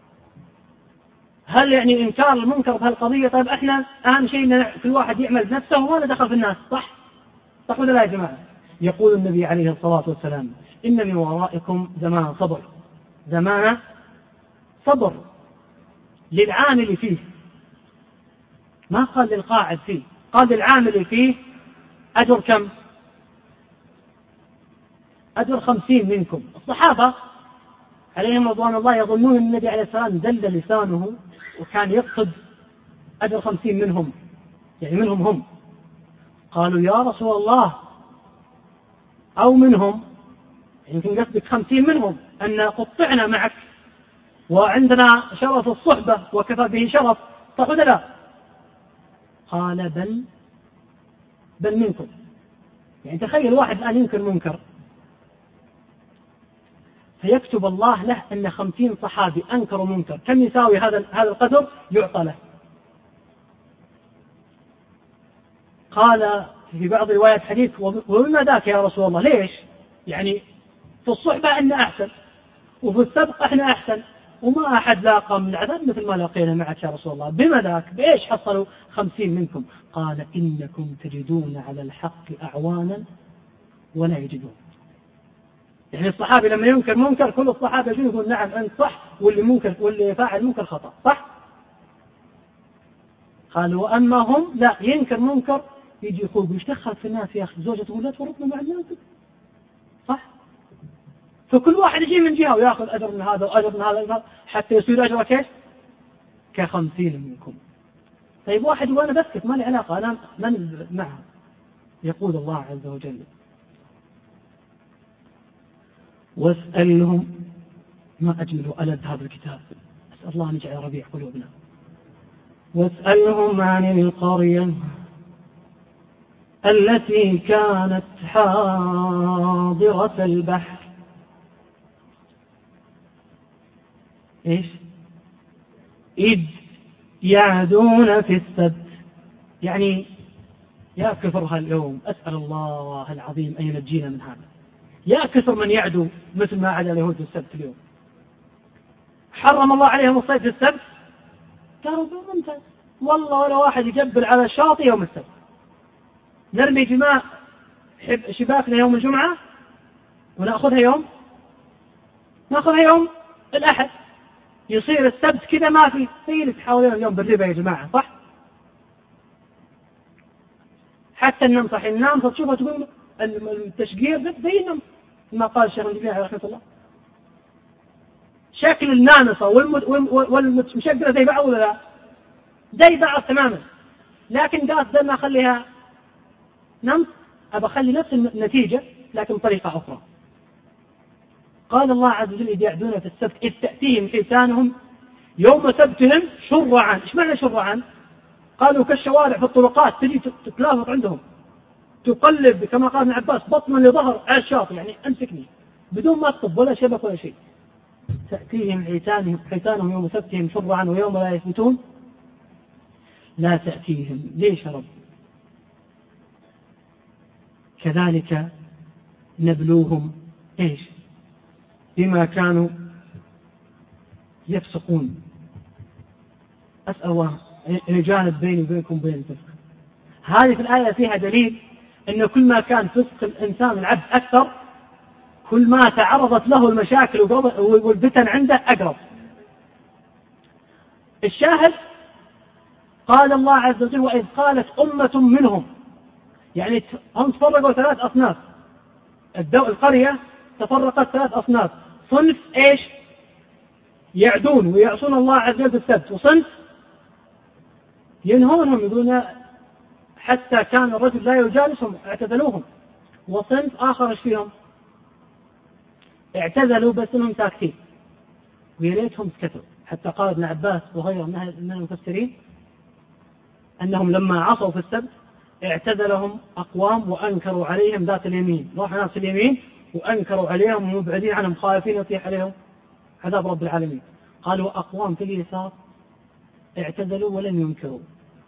هل يعني إنكار المنكر بهالقضية؟ طيب احنا أهم شيء كل واحد يعمل بنفسه وما ندخل في الناس، صح؟ صح ولا لا يا جماعة؟ يقول النبي عليه الصلاة والسلام: إن من ورائكم زمان صبر، زمان صبر للعامل فيه، ما قال للقاعد فيه، قال للعامل فيه أجر كم؟ أجر 50 منكم. الصحابة عليهم رضوان الله يظنون أن النبي عليه الصلاة والسلام دل لسانه وكان يقصد أجر 50 منهم، يعني منهم هم. قالوا: يا رسول الله، أو منهم، يمكن قصدك 50 منهم، أن قطعنا معك وعندنا شرف الصحبة وكفى به شرف، صح ولا لا؟ قال: بل منكم. يعني تخيل واحد الآن ينكر منكر، فيكتب الله له أن 50 صحابي أنكروا منكر، كم يساوي هذا القدر؟ يعطى له. قال في بعض روايات حديث: وبما ذاك يا رسول الله؟ ليش؟ يعني في الصحبة إحنا أحسن، وفي السبق إحنا أحسن، وما أحد لاقى من العذاب مثل ما لقينا معك يا رسول الله. بما ذاك؟ بإيش حصلوا 50 منكم؟ قال: إنكم تجدون على الحق أعوانا ولا يجدون. يعني الصحابي لما ينكر منكر كل الصحابة يقول: نعم أنت صح، واللي فاعل منكر خطأ، صح؟ قالوا: وأما هم لا، ينكر منكر يجي يقول: وش دخل في الناس يا أخي؟ زوجته لا تورطنا مع الناس، صح؟ فكل واحد يجي من جهة ويأخذ أجر من هذا وأجر من هذا حتى يصير أجر كيف؟ 50 منكم. طيب واحد يقول: أنا بسكت، ما لي علاقة، أنا من معه. يقول الله عز وجل: واسألهم. ما أجمل وألد هذا الكتاب، أسأل الله أن يجعل ربيع قلوبنا. واسألهم عن القرية التي كانت حاضرة البحر. إيش؟ إذ يعدون في السبت. يعني يا كثرها اليوم، أسأل الله العظيم أن ينجينا من هذا. يا كثر من يعدو مثل ما عدا اليهود في السبت اليوم. حرم الله عليهم الصيد في السبت، قالوا ممتاز، والله ولا واحد يقبل على الشاطئ يوم السبت، نرمي جماع شباكنا يوم الجمعة ونأخذها يوم الأحد. يصير السبت كذا ما في سيل تحاولون اليوم بالربا يا جماعة، صح؟ حتى النوم صحيح، النوم فتشوفها تقول التشقير زي النوم، ما قال الشيخ الجميع عليه رحمة الله. شكل النامصة والمشقرة زي بعض ولا لا؟ زي بعض تماما، لكن قاس بدل ما أخليها نمط أبى أخلي نفس النتيجة لكن طريقة أخرى. قال الله عز وجل: إذ يعدون في السبت إذ تأتيهم حيتانهم يوم سبتهم شرعا. إيش معنى شرعا؟ قالوا كالشوارع في الطرقات، تجي تتلافط عندهم، تقلب كما قال ابن عباس بطنا لظهر على الشاطئ، يعني أمسكني بدون ما تطب ولا شبك ولا شيء. تأتيهم حيتانهم يوم سبتهم شرعا ويوم لا يثبتون لا تأتيهم. ليش يا رب؟ كذلك نبلوهم إيش؟ بما كانوا يفسقون. أسأل الله أن يجانب بيني وبينكم بين الفسق. هذه في الآية فيها دليل أن كل ما كان فسق الإنسان العبد أكثر كل ما تعرضت له المشاكل والفتن عنده أقرب. الشاهد قال الله عز وجل وإذ قالت أمة منهم، يعني هم تفرقوا 3 أصناف. القرية تفرقت 3 أصناف، صنف إيش؟ يعدون ويعصون الله عز وجل بالسبت، وصنف ينهونهم يقولون حتى كان الرجل لا يجالسهم اعتزلوهم، وصنف آخر ايش فيهم؟ اعتزلوا بس انهم ساكتين ويا ريتهم سكتوا. حتى قال ابن عباس وغيره من المفسرين انهم لما عصوا في السبت اعتزلهم اقوام وانكروا عليهم ذات اليمين، راحوا ناس اليمين وانكروا عليهم ومبعدين عنهم خائفين يطيح عليهم عذاب رب العالمين. قالوا اقوام في اليسار اعتزلوا ولم ينكروا،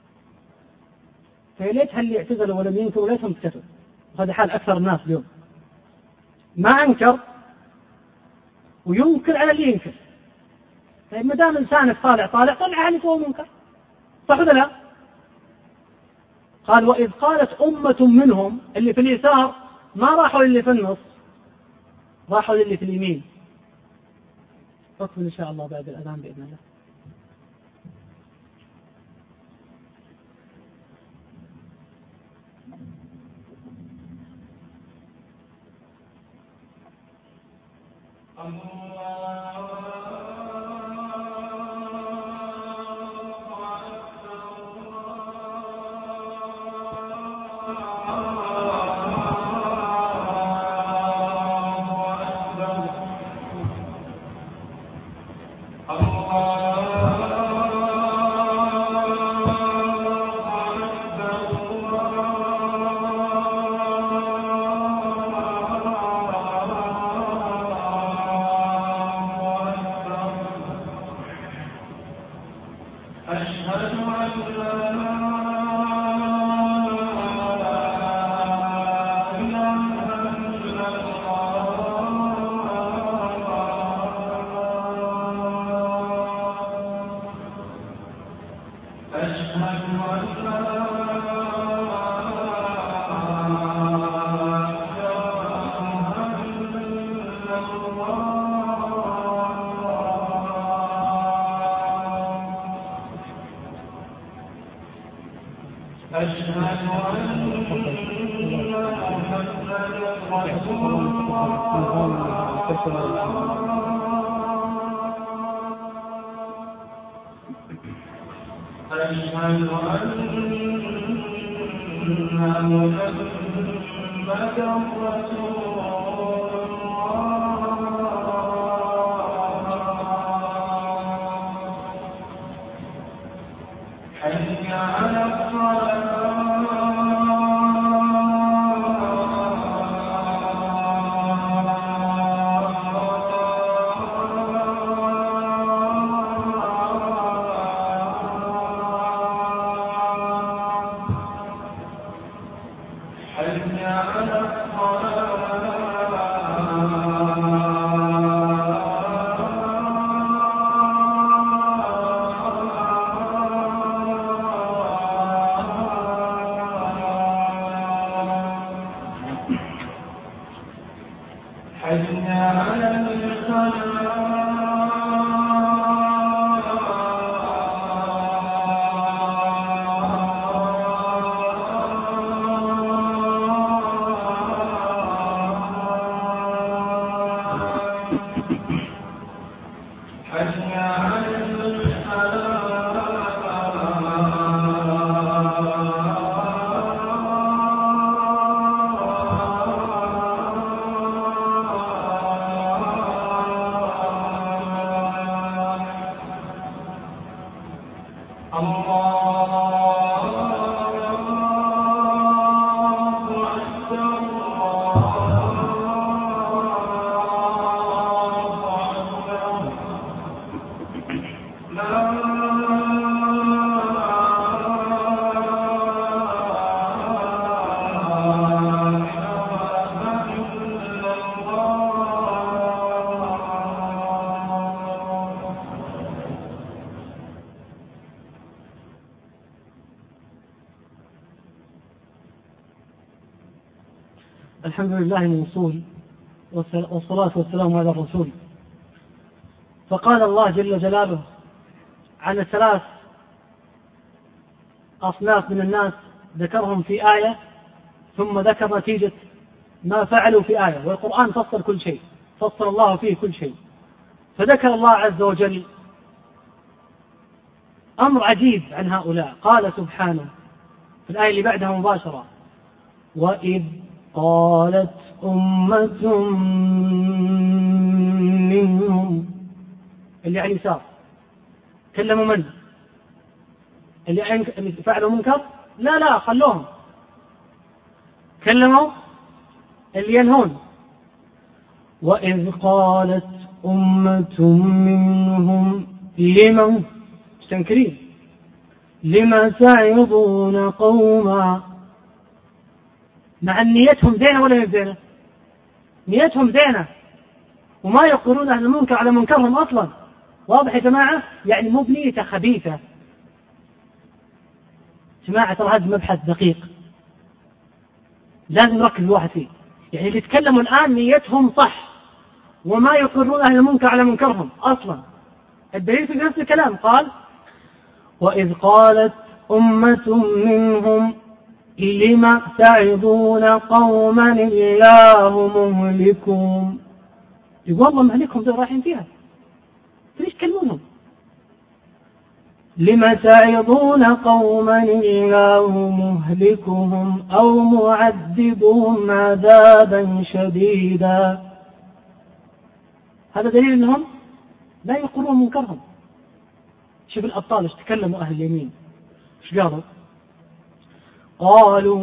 فيا ليت اللي اعتزلوا ولم ينكروا ليتهم سكتوا. وهذا حال اكثر الناس اليوم، ما انكر وينكر على اللي ينكر. طيب ما دام انسانك طالع عنك وهو منكر، صح ولا لا؟ قال وإذ قالت أمة منهم، اللي في اليسار ما راحوا للي في النص، راحوا للي في اليمين. حكم إن شاء الله بعد الأذان بإذن الله. الحمد لله موصول، والصلاة والسلام على الرسول. فقال الله جل جلاله عن 3 أصناف من الناس ذكرهم في آية، ثم ذكر نتيجة ما فعلوا في آية، والقرآن فصل كل شيء، فصل الله فيه كل شيء. فذكر الله عز وجل أمر عجيب عن هؤلاء. قال سبحانه في الآية اللي بعدها مباشرة: وإذ قالت أمة منهم، اللي عن يسار كلموا من؟ اللي فعلوا منكر؟ لا خلوهم. كلموا اللي ينهون. وإذ قالت أمة منهم لمن مستنكرين لما تعظون قوما، مع نيتهم دينة ولا دينة؟ نيتهم دينة، وما يقولون أهل المنكر على منكرهم أصلا. واضح يا جماعة؟ يعني مو بنيته خبيثة. جماعة ترى هذا مبحث دقيق لازم نركز الواحد فيه. يعني اللي يتكلموا الآن نيتهم صح، وما يقرون أهل المنكر على منكرهم أصلا. الدليل في نفس الكلام، قال: وإذ قالت أمة منهم لم تعظون قوما الله مهلكهم. يقول الله مهلكهم ذي رايحين فيها، ليش تكلمونهم؟ لم تعظون قوما الله مهلكهم أو معذبهم عذابا شديدا. هذا دليل أنهم لا يقرون منكرهم. شوف الأبطال ايش تكلموا أهل اليمين، ايش قالوا؟ قالوا: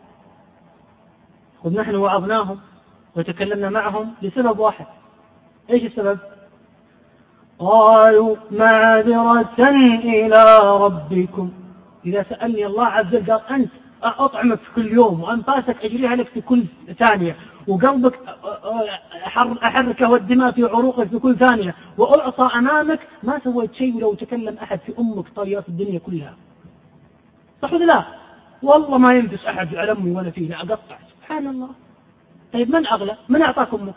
قد نحن وعظناهم وتكلمنا معهم لسبب واحد. ايش السبب؟ قالوا: معذرة إلى ربكم. إذا سألني الله عز وجل قال: أنت أطعمك في كل يوم، وأنفاسك أجريها لك في كل ثانية، وقلبك أحركه والدماء في عروقك في كل ثانية، وأعصى أمامك، ما سويت شيء ولو تكلم أحد في أمك طيات الدنيا كلها. صح ولا لا؟ والله ما ينفس أحد على أمي ولا فيه، لا أقطع. سبحان الله. طيب من أغلى؟ من أعطاكم أمك؟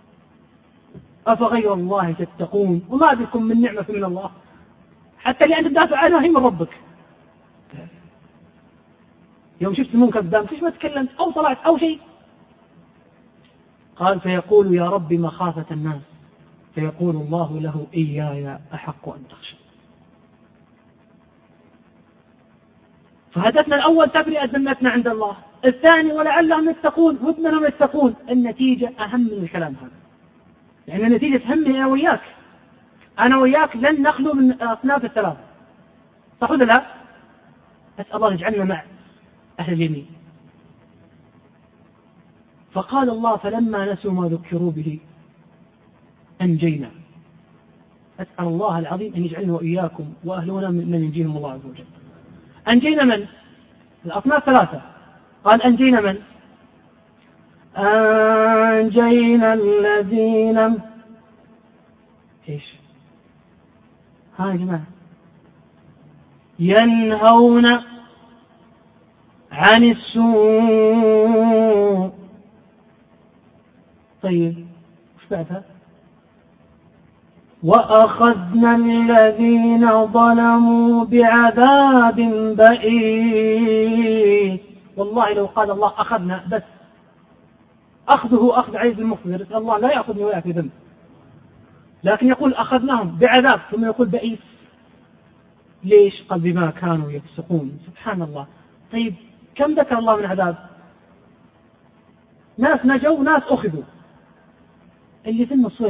أفغير الله تتقون؟ وما بكم من نعمة من الله، حتى اللي أنت تدافع عنها هي من ربك. يوم شفت المنكر قدامك ليش ما تكلمت أو طلعت أو شيء؟ قال: فيقول يا رب مخافة الناس، فيقول الله له: إياي أحق أن تخشى. فهدفنا الأول تبرئة ذمتنا عند الله، الثاني ولعلهم يتقون، ودنهم يتقون. النتيجة أهم من الكلام هذا، لأن النتيجة تهمني أنا وياك. أنا وياك لن نخلو من أصناف الثلاثة، صح ولا لا؟ أسأل الله يجعلنا مع أهل اليمين. فقال الله: فلما نسوا ما ذكروا به أنجينا. أسأل الله العظيم أن يجعلنا وإياكم وأهلنا من ينجيهم الله عز وجل. أنجينا من؟ الأصناف 3. قال: أنجينا من؟ أنجينا الذين إيش؟ ها يا جماعة، ينهون عن السوء. طيب وش بعدها؟ وأخذنا الذين ظلموا بعذاب بئيس. والله لو قال الله أخذنا بس، أخذه أخذ عزيز المقتدر، الله لا يأخذني ويأخذ ذنب، لكن يقول أخذناهم بعذاب ثم يقول بئيس. ليش؟ قال: بما كانوا يفسقون. سبحان الله. طيب كم ذكر الله من عذاب؟ ناس نجوا وناس أخذوا. اللي في النص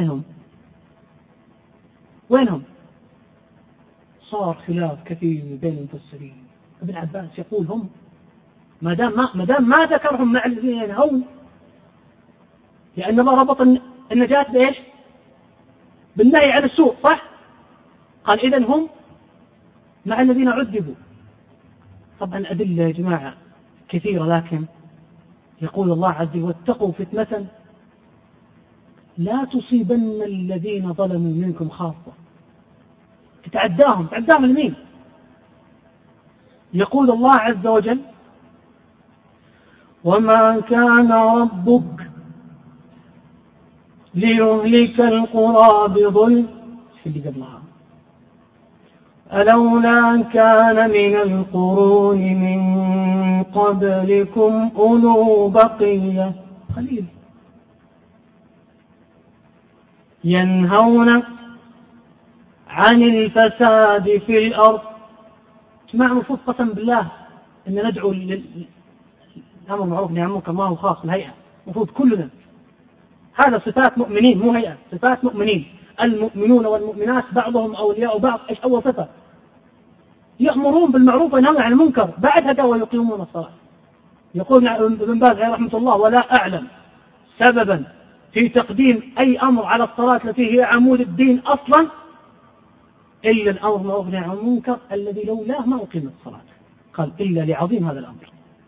وينهم؟ صار خلاف كثير بين المفسرين. ابن عباس يقول هم ما دام ما ذكرهم مع الذين ينهون، لأن الله ربط النجاة بإيش؟ بالنهي عن السوء، صح؟ قال إذن هم مع الذين عذبوا. طبعا أدلة يا جماعة كثيرة، لكن يقول الله عز وجل: واتقوا فتنة لا تصيبن الذين ظلموا منكم خاصة. تعداهم لمين؟ يقول الله عز وجل: وما كان ربك ليهلك القرى بظلم اللي قبلها ألولا كان من القرون من قبلكم أولو بقية قليل ينهون عن الفساد في الأرض. جماعة مفروض قسم بالله أن ندعو الأمر معروف نهي عن المنكر ما هو خاص الهيئة، مفروض كلنا هذا صفات مؤمنين مو هيئة، صفات مؤمنين. المؤمنون والمؤمنات بعضهم أولياء بعض. إيش أول صفة؟ يأمرون بالمعروف وينهون عن المنكر، بعدها ويقيمون الصلاة. يقول ابن باز عليه رحمة الله ولا أعلم سببا في تقديم أي أمر على الصلاة التي هي عمود الدين أصلا إلا الأمر بالمعروف والنهي عن المنكر الذي لولاه ما أقيمت الصلاة. قال إلا لعظيم هذا الأمر.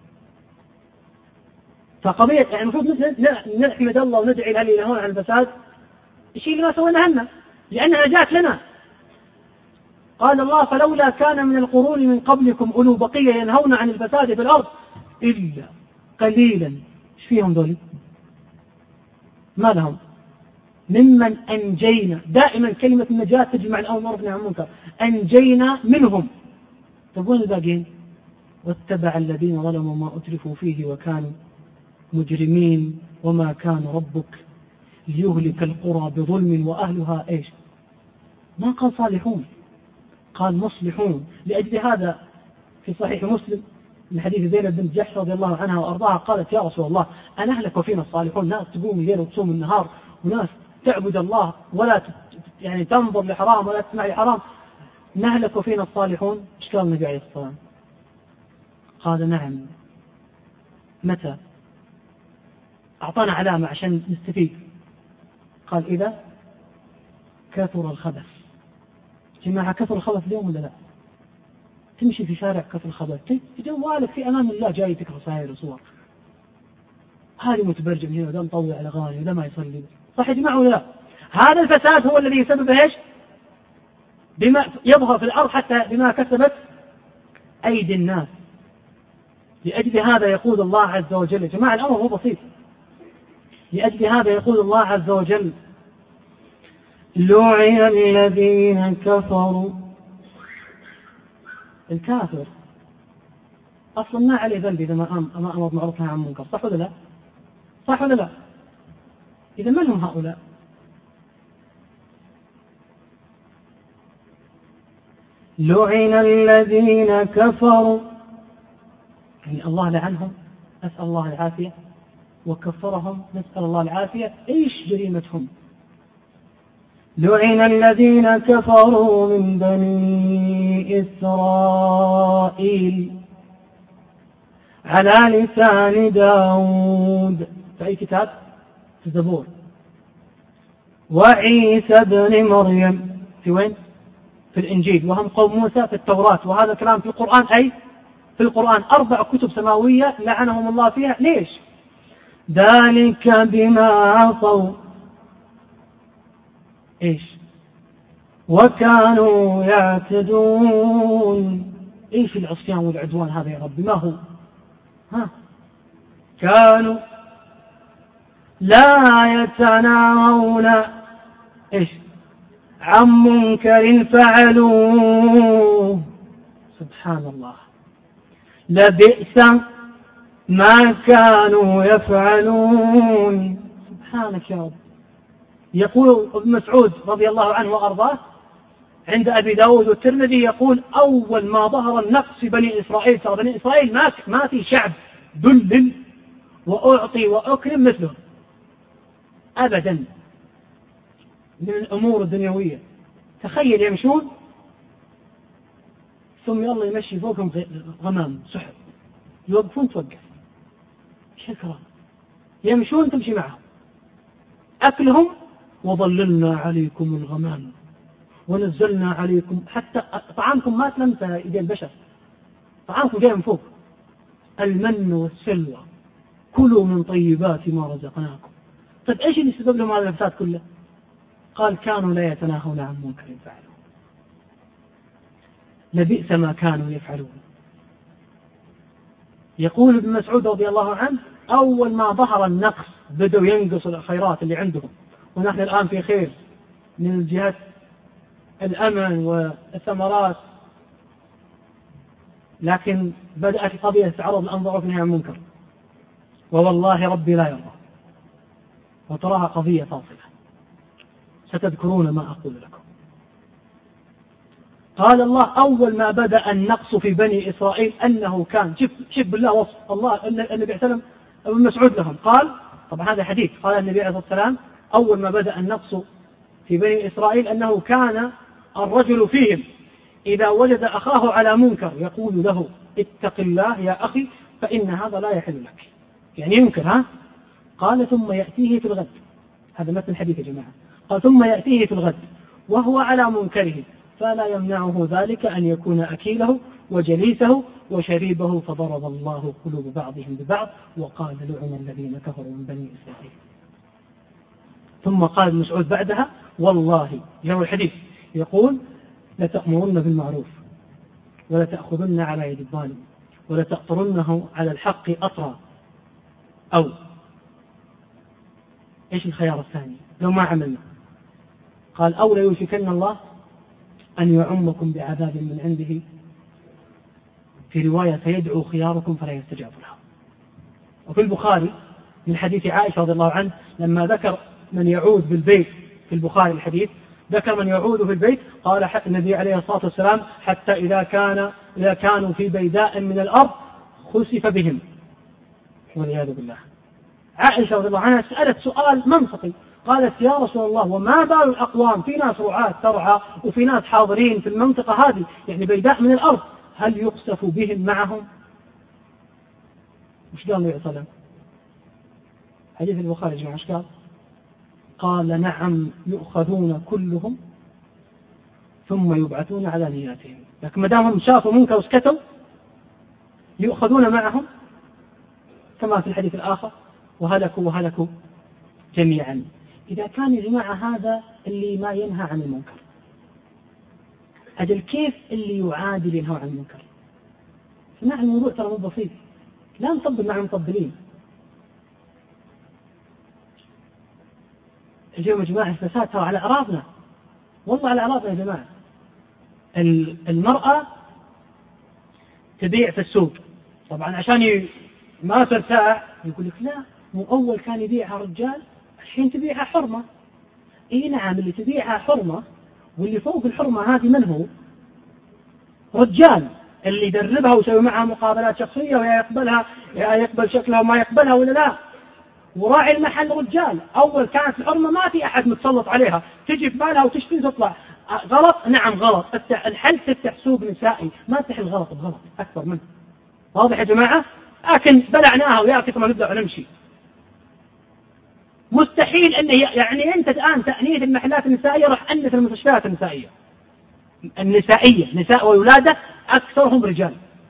فقضية يعني المفروض نحمد الله وندعي له ينهون عن الفساد الشيء اللي ما سويناه لنا لأنها جاءت لنا. قال الله فلولا كان من القرون من قبلكم أولو بقية ينهون عن الفساد في الأرض إلا قليلا. ايش فيهم ذولي؟ ما لهم؟ ممن أنجينا. دائما كلمة النجاة تجمع الأمر بالمعروف والنهي عن المنكر. أنجينا منهم. تقول الباقين واتبع الذين ظلموا ما أترفوا فيه وكانوا مجرمين وما كان ربك ليهلك القرى بظلم وأهلها إيش؟ ما قال صالحون، قال مصلحون. لأجل هذا في صحيح مسلم من حديث زينب بنت جحش رضي الله عنها وأرضاها قالت يا رسول الله أنهلك وفينا الصالحون، ناس تقوم الليل وتصوم النهار وناس تعبد الله ولا يعني تنظر لحرام ولا تسمع لحرام، نهلك وفينا الصالحون. ايش قال النبي عليه الصلاة والسلام؟ قال نعم. متى؟ أعطانا علامة عشان نستفيد. قال إذا كثر الخبث. جماعة كثر الخبث اليوم ولا لا؟ تمشي في شارع كثر الخبث جوالك في أمام الله جايتك رسائل وصور، هذه متبرجم هنا وده مطوع على غاني وده ما يصلي. صح يا جماعة ولا لا؟ هذا الفساد هو الذي يسبب ايش؟ بما يظهر في الأرض حتى بما كسبت أيدي الناس. لأجل هذا يقول الله عز وجل يا جماعة الأمر هو بسيط. لأجل هذا يقول الله عز وجل لعن الذين كفروا. الكافر أصلا ما عليه ذنب إذا ما أمر معروف عن منكر. صح ولا لا؟ صح ولا لا؟ إذا من هم هؤلاء؟ لعن الذين كفروا يعني الله لعنهم نسأل الله العافية، وكفرهم نسأل الله العافية. إيش جريمتهم؟ لعن الذين كفروا من بني إسرائيل على لسان داود في أي كتاب؟ في الزبور. وعيسى بن مريم في وين؟ في الإنجيل. وهم قوم موسى في التوراة. وهذا كلام في القرآن أي في القرآن 4 كتب سماوية لعنهم الله فيها. ليش؟ ذلك بما عصوا إيش؟ وكانوا يعتدون. إيش العصيان والعدوان هذا يا رب؟ ما هو؟ كانوا لا يتناهون إيش؟ عن منكر فعلوه. سبحان الله. لبئس ما كانوا يفعلون. سبحانك يا رب. يقول ابن مسعود رضي الله عنه وأرضاه عند أبي داود والترمذي يقول أول ما ظهر النقص بني إسرائيل، ترى بني إسرائيل ما في شعب دلل وأعطي وأكرم مثله أبدا من الأمور الدنيوية. تخيل يمشون ثم يلا يمشي فوقهم غمام سحب، يوقفون توقف. شكرا. يمشون تمشي معهم. أكلهم وظللنا عليكم الغمام ونزلنا عليكم حتى طعامكم ما تلمس إيدي البشر، طعامكم جاي من فوق. المن والسلوى كلوا من طيبات ما رزقناكم. طيب إيش اللي سبب لهم هذا الفساد كله؟ قال كانوا لا يتناهون عن منكر فعلوا. لبئس ما كانوا يفعلون. يقول ابن مسعود رضي الله عنه أول ما ظهر النقص بدأوا ينقصوا الخيرات اللي عندهم، ونحن الآن في خير من جهة الأمن والثمرات، لكن بدأت القضية تتعرض لأنظار في نهاية المنكر، ووالله ربي لا يرضى، وتراها قضية فاصلة. ستذكرون ما أقول لكم. قال الله أول ما بدأ النقص في بني إسرائيل أنه كان، شوف بالله وصف الله النبي عليه الصلاة والسلام ابن مسعود لهم، قال طبعا هذا حديث، قال النبي عليه الصلاة والسلام أول ما بدأ النقص في بني إسرائيل أنه كان الرجل فيهم إذا وجد أخاه على منكر يقول له اتق الله يا أخي فإن هذا لا يحل لك، يعني ينكر قال ثم يأتيه في الغد، هذا مثل الحديث يا جماعة، قال ثم يأتيه في الغد وهو على منكره فلا يمنعه ذلك أن يكون أكيله وجليسه وشريبه، فضرب الله قلوب بعضهم ببعض وقال لعن الذين كفروا من بني إسرائيل. ثم قال ابن مسعود بعدها والله جو الحديث يقول لتأمرن بالمعروف ولتأخذن على يد الظالم ولتأطرنه على الحق أطرا، أو إيش الخيار الثاني لو ما عملنا؟ قال أو ليوشكن الله أن يعمكم بعذاب من عنده، في رواية فيدعو خياركم فلا يستجاب له. وفي البخاري من حديث عائشة رضي الله عنه لما ذكر من يعود بالبيت، في البخاري الحديث ذكر من يعود في البيت، قال النبي عليه الصلاة والسلام حتى إذا كانوا في بيداء من الأرض خسف بهم والعياذ بالله. عائشة رضي الله عنها سألت سؤال منطقي، قالت يا رسول الله وما بال الأقوام، في ناس رعاة ترعى وفي ناس حاضرين في المنطقة هذه يعني بيداء من الأرض، هل يقصف بهم معهم؟ وش قال النبي صلى الله عليه وسلم؟ حديث البخاري جماعة وش قال؟ قال نعم يؤخذون كلهم ثم يبعثون على نياتهم، لكن ما دامهم شافوا منكر وسكتوا يؤخذون معهم كما في الحديث الآخر وهلكوا جميعا. إذا كان يا جماعة هذا اللي ما ينهى عن المنكر، أجل كيف اللي يعادل ينهى عن المنكر؟ جماعة الموضوع ترى مو بسيط، لا نطبل مع المطبلين. اليوم يا جماعة الفساد ترى على أعراضنا، والله على أعراضنا يا جماعة. المرأة تبيع في السوق، طبعا عشان ما ترتاح يقول لك لا مو أول كان يبيعها رجال الحين تبيعها حرمة. إيه نعم، اللي تبيعها حرمة واللي فوق الحرمة هذه من هو؟ رجال اللي يدربها ويسوي معها مقابلات شخصية ويا يقبلها يا يقبل شكلها وما يقبلها ولا لا. وراعي المحل رجال. أول كانت الحرمة ما في أحد متسلط عليها، تجي في بالها وتشتري تطلع. غلط؟ نعم غلط. الحل تفتح سوق نسائي، ما تفتح الغلط بغلط أكثر منه. واضح يا جماعة؟ لكن بلعناها ويا كثر نبدأ ونمشي. مستحيل أن يعني أنت الآن تأنيث المحلات النسائية راح أنث المستشفيات النسائية نساء وولادة أكثرهم رجال.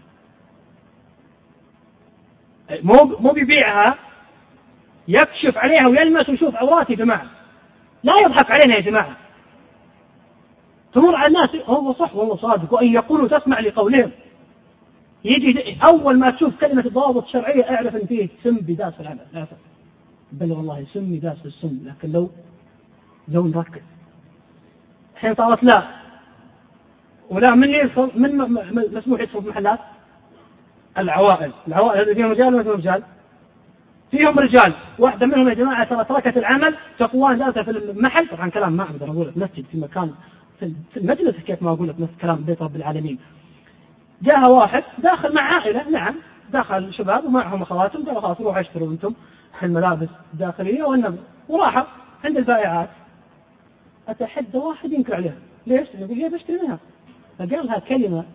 مو بيبيعها يكشف عليها ويلمس ويشوف عورات يا جماعة، لا يضحك علينا يا جماعة. تمر على الناس هو صح والله صادق، وإن يقولوا تسمع لقولهم. يجي أول ما تشوف كلمة الضوابط الشرعية اعرف أن فيه سم بداس في العمل، لا فرق. بل والله سم داس في السم، لكن لو نركز الحين صارت لا ولا من يدخل من مسموح يدخل في محلات العوائل هذا فيهم رجال ولا فيهم رجال؟ فيهم رجال. واحدة منهم يا جماعة تركت العمل تقوان جالسة في المحل، طبعا كلام ما أقدر أقوله في مسجد في مكان في المجلس، كيف ما أقوله في نفس كلام بيت رب العالمين. جاءها واحد داخل مع عائلة، نعم داخل شباب ومعهم أخواتهم، قالوا خلاص روحوا اشتروا أنتم الملابس الداخلية والنبي، وراحوا عند البائعات. أتحدى واحد ينكر عليها، ليش؟ يقول لي بشتري منها. فقالها كلمة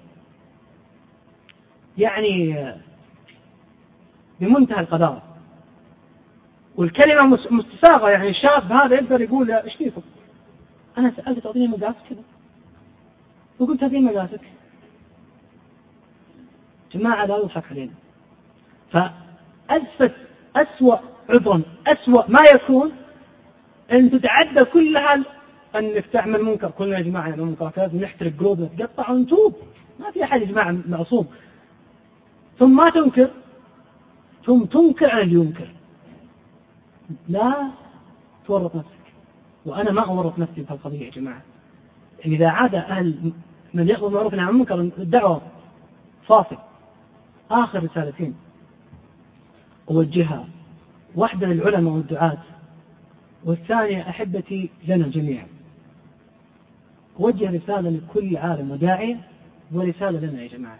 يعني بمنتهى القذارة، والكلمة مستساغة. يعني الشاب هذا يقدر يقول ايش فيكم؟ أنا سألت تعطيني مقاس كذا وقلت هذه مقاسك. جماعة لا يضحك علينا. أسوأ عذرا أسوأ ما يكون أن تتعدى كلها أنك تعمل منكر. كلنا يا جماعة نعمل منكرات ونحترق قلوبنا نتقطع ونتوب، ما في أحد يا جماعة معصوم. ثم ما تنكر ثم تنكر على اللي ينكر. لا تورط نفسك، وأنا ما أورط نفسي في القضية يا جماعة. إذا عاد أهل من يأمر بالمعروف والنهي عن المنكر الدعوة فاصل. آخر رسالتين أوجهها، واحدة للعلماء والدعاة، والثانية أحبتي لنا جميعا. أوجه رسالة لكل عالم وداعية، ورسالة لنا يا جماعة.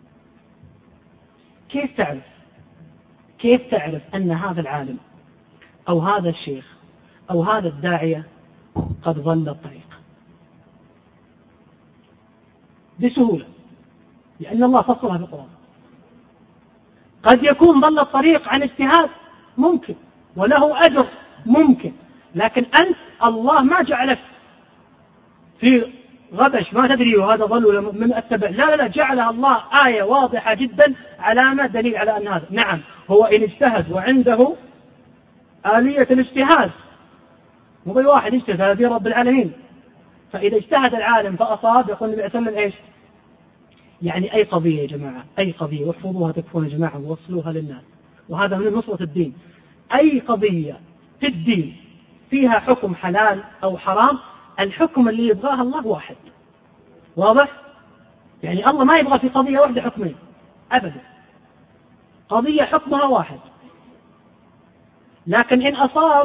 كيف تعرف أن هذا العالم أو هذا الشيخ أو هذا الداعية قد ضل الطريق؟ بسهولة، لأن الله فصلها في القرآن. قد يكون ضل الطريق عن اجتهاد، ممكن، وله أجر، ممكن، لكن أنت الله ما جعلك في غبش ما تدري وهذا ضل من أتبع. لا، جعلها الله آية واضحة جدا، علامة دليل على أن هذا. نعم، هو إن اجتهد وعنده آلية الاجتهاد، مو بي واحد اجتهد، هذا رب العالمين. فإذا اجتهد العالم فأصاب، يقول النبي صلى الله عليه وسلم إيش؟ يعني أي قضية يا جماعة، أي قضية، واحفظوها تكفون يا جماعة ووصلوها للناس، وهذا من نصرة الدين. أي قضية في الدين فيها حكم حلال أو حرام، الحكم اللي يبغاه الله واحد. واضح؟ يعني الله ما يبغى في قضية واحدة حكمين أبدا، قضية حكمها واحد. لكن إن أصاب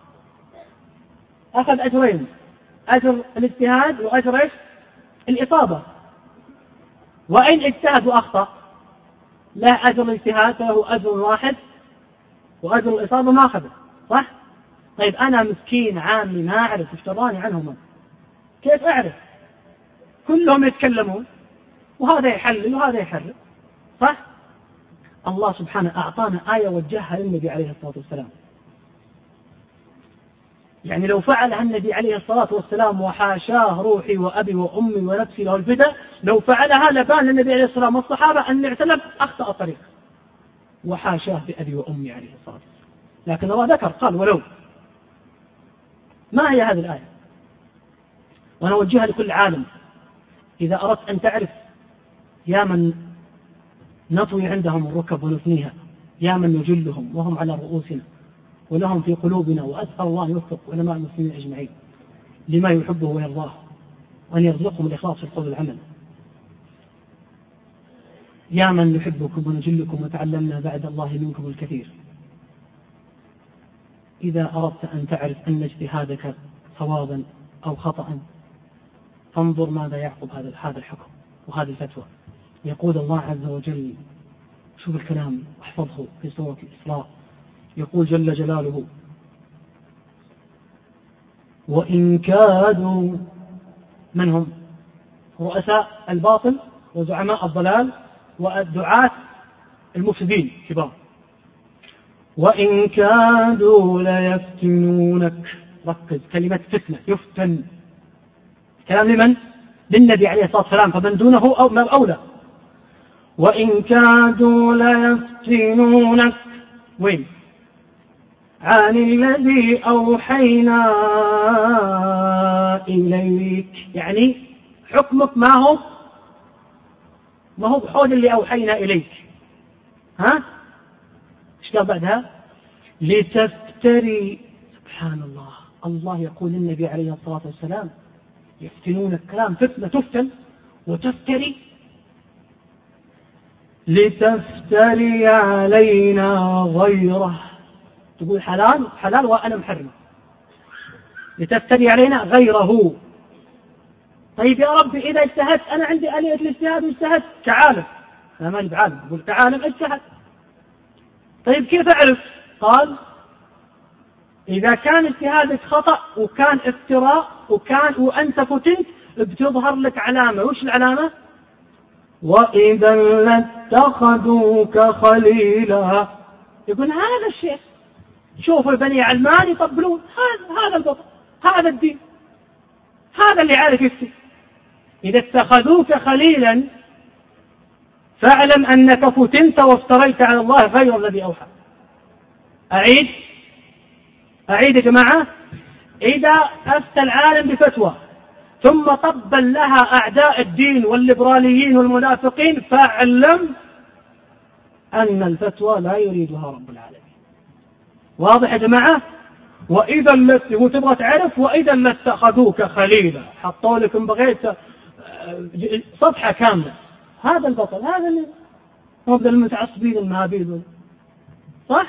أخذ أجرين، أجر الاجتهاد وأجر الإصابة. وإن اجتهد وأخطأ لا أجر الاجتهاد، فله أجر واحد، وأجر الإصابة ما أخذه. صح؟ طيب أنا مسكين عامي ما أعرف إيش تراني عنهم، كيف أعرف؟ كلهم يتكلمون، وهذا يحلل وهذا يحرر. صح؟ الله سبحانه أعطانا آية وجهها للنبي عليه الصلاة والسلام. يعني لو فعلها النبي عليه الصلاة والسلام، وحاشاه روحي وأبي وأمي ونفسي له الفدى، لو فعلها لبان للنبي عليه الصلاة والسلام والصحابة أن اعتلف أخطأ الطريق، وحاشاه بأبي وأمي عليه الصلاة والسلام. لكن الله ذكر، قال ولو. ما هي هذه الآية؟ وأنا أوجهها لكل عالم. إذا أردت أن تعرف يا من نطوي عندهم الركب ونثنيها، يا من نجلهم وهم على رؤوسنا ولهم في قلوبنا، وأسأل الله يوفق علماء المسلمين أجمعين لما يحبه ويرضاه، وأن يرزقهم الإخلاص في القول والعمل. يا من نحبكم ونجلكم وتعلمنا بعد الله منكم الكثير. إذا أردت أن تعرف أن اجتهادك صوابا أو خطأ، فانظر ماذا يعقب هذا الحكم وهذه الفتوى. يقول الله عز وجل، شوف الكلام احفظه، في سورة الإسراء يقول جل جلاله: وإن كادوا، من هم؟ رؤساء الباطل وزعماء الضلال والدعاة المفسدين كبار. وإن كادوا ليفتنونك. ركز، كلمة فتنة، يفتن، كلام لمن؟ للنبي عليه الصلاة والسلام، فمن دونه أو أولى. وإن كادوا ليفتنونك وين؟ عن الذي أوحينا إليك. يعني حكمك ما هو بحول اللي أوحينا إليك. ها؟ إيش قال بعدها؟ لتفتري. سبحان الله، الله يقول للنبي عليه الصلاة والسلام يفتنون الكلام، فتنة، تفتن وتفتري. لتفتري علينا غيره. تقول حلال وأنا محرم، لتفتري علينا غيره. طيب يا ربي إذا اجتهدت، أنا عندي آلية الاجتهاد واجتهدت كعالم، أنا ماني بعالم، أقول كعالم اجتهد. طيب كيف أعرف؟ قال إذا كان اجتهادك خطأ وكان افتراء وأنت فتنت، بتظهر لك علامة. وش العلامة؟ وإذا لاتخذوك خليلا. يقول هذا الشيخ، شوفوا البني علمان يطبلون، هذا البطل، هذا الدين، هذا اللي عارف يفتي. إذا اتخذوك خليلا فاعلم أنك فتنت وافتريت على الله غير الذي أوحى. أعيد يا جماعة. إذا أفتى العالم بفتوى ثم طبل لها أعداء الدين والليبراليين والمنافقين، فاعلم أن الفتوى لا يريدها رب العالمين. واضح يا جماعة؟ وإذا تبغى تعرف وإذا لاتخذوك خليلا، حطوا لك إن بغيت صفحة كاملة. هذا البطل، هذا اللي هم المتعصبين المهابيل، صح؟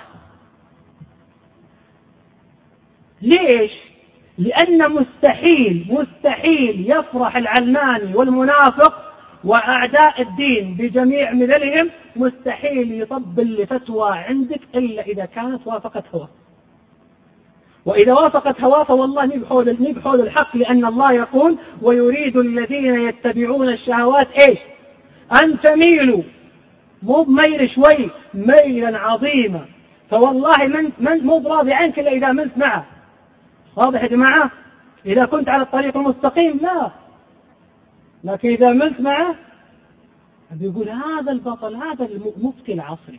ليش؟ لأن مستحيل يفرح العلماني والمنافق وأعداء الدين بجميع مللهم، مستحيل يطبل لفتوى عندك إلا إذا كانت وافقت هواه. وإذا وافقت هواه فوالله نبحول الحق، لأن الله يقول ويريد الذين يتبعون الشهوات إيش؟ أن تميلوا، مو بميل شوي، ميلا عظيما. فوالله من مو براضي عنك إلا إذا ملت معه. واضح يا جماعة؟ إذا كنت على الطريق المستقيم لا، لكن إذا ملت معه بيقول هذا البطل، هذا المفتي العصري،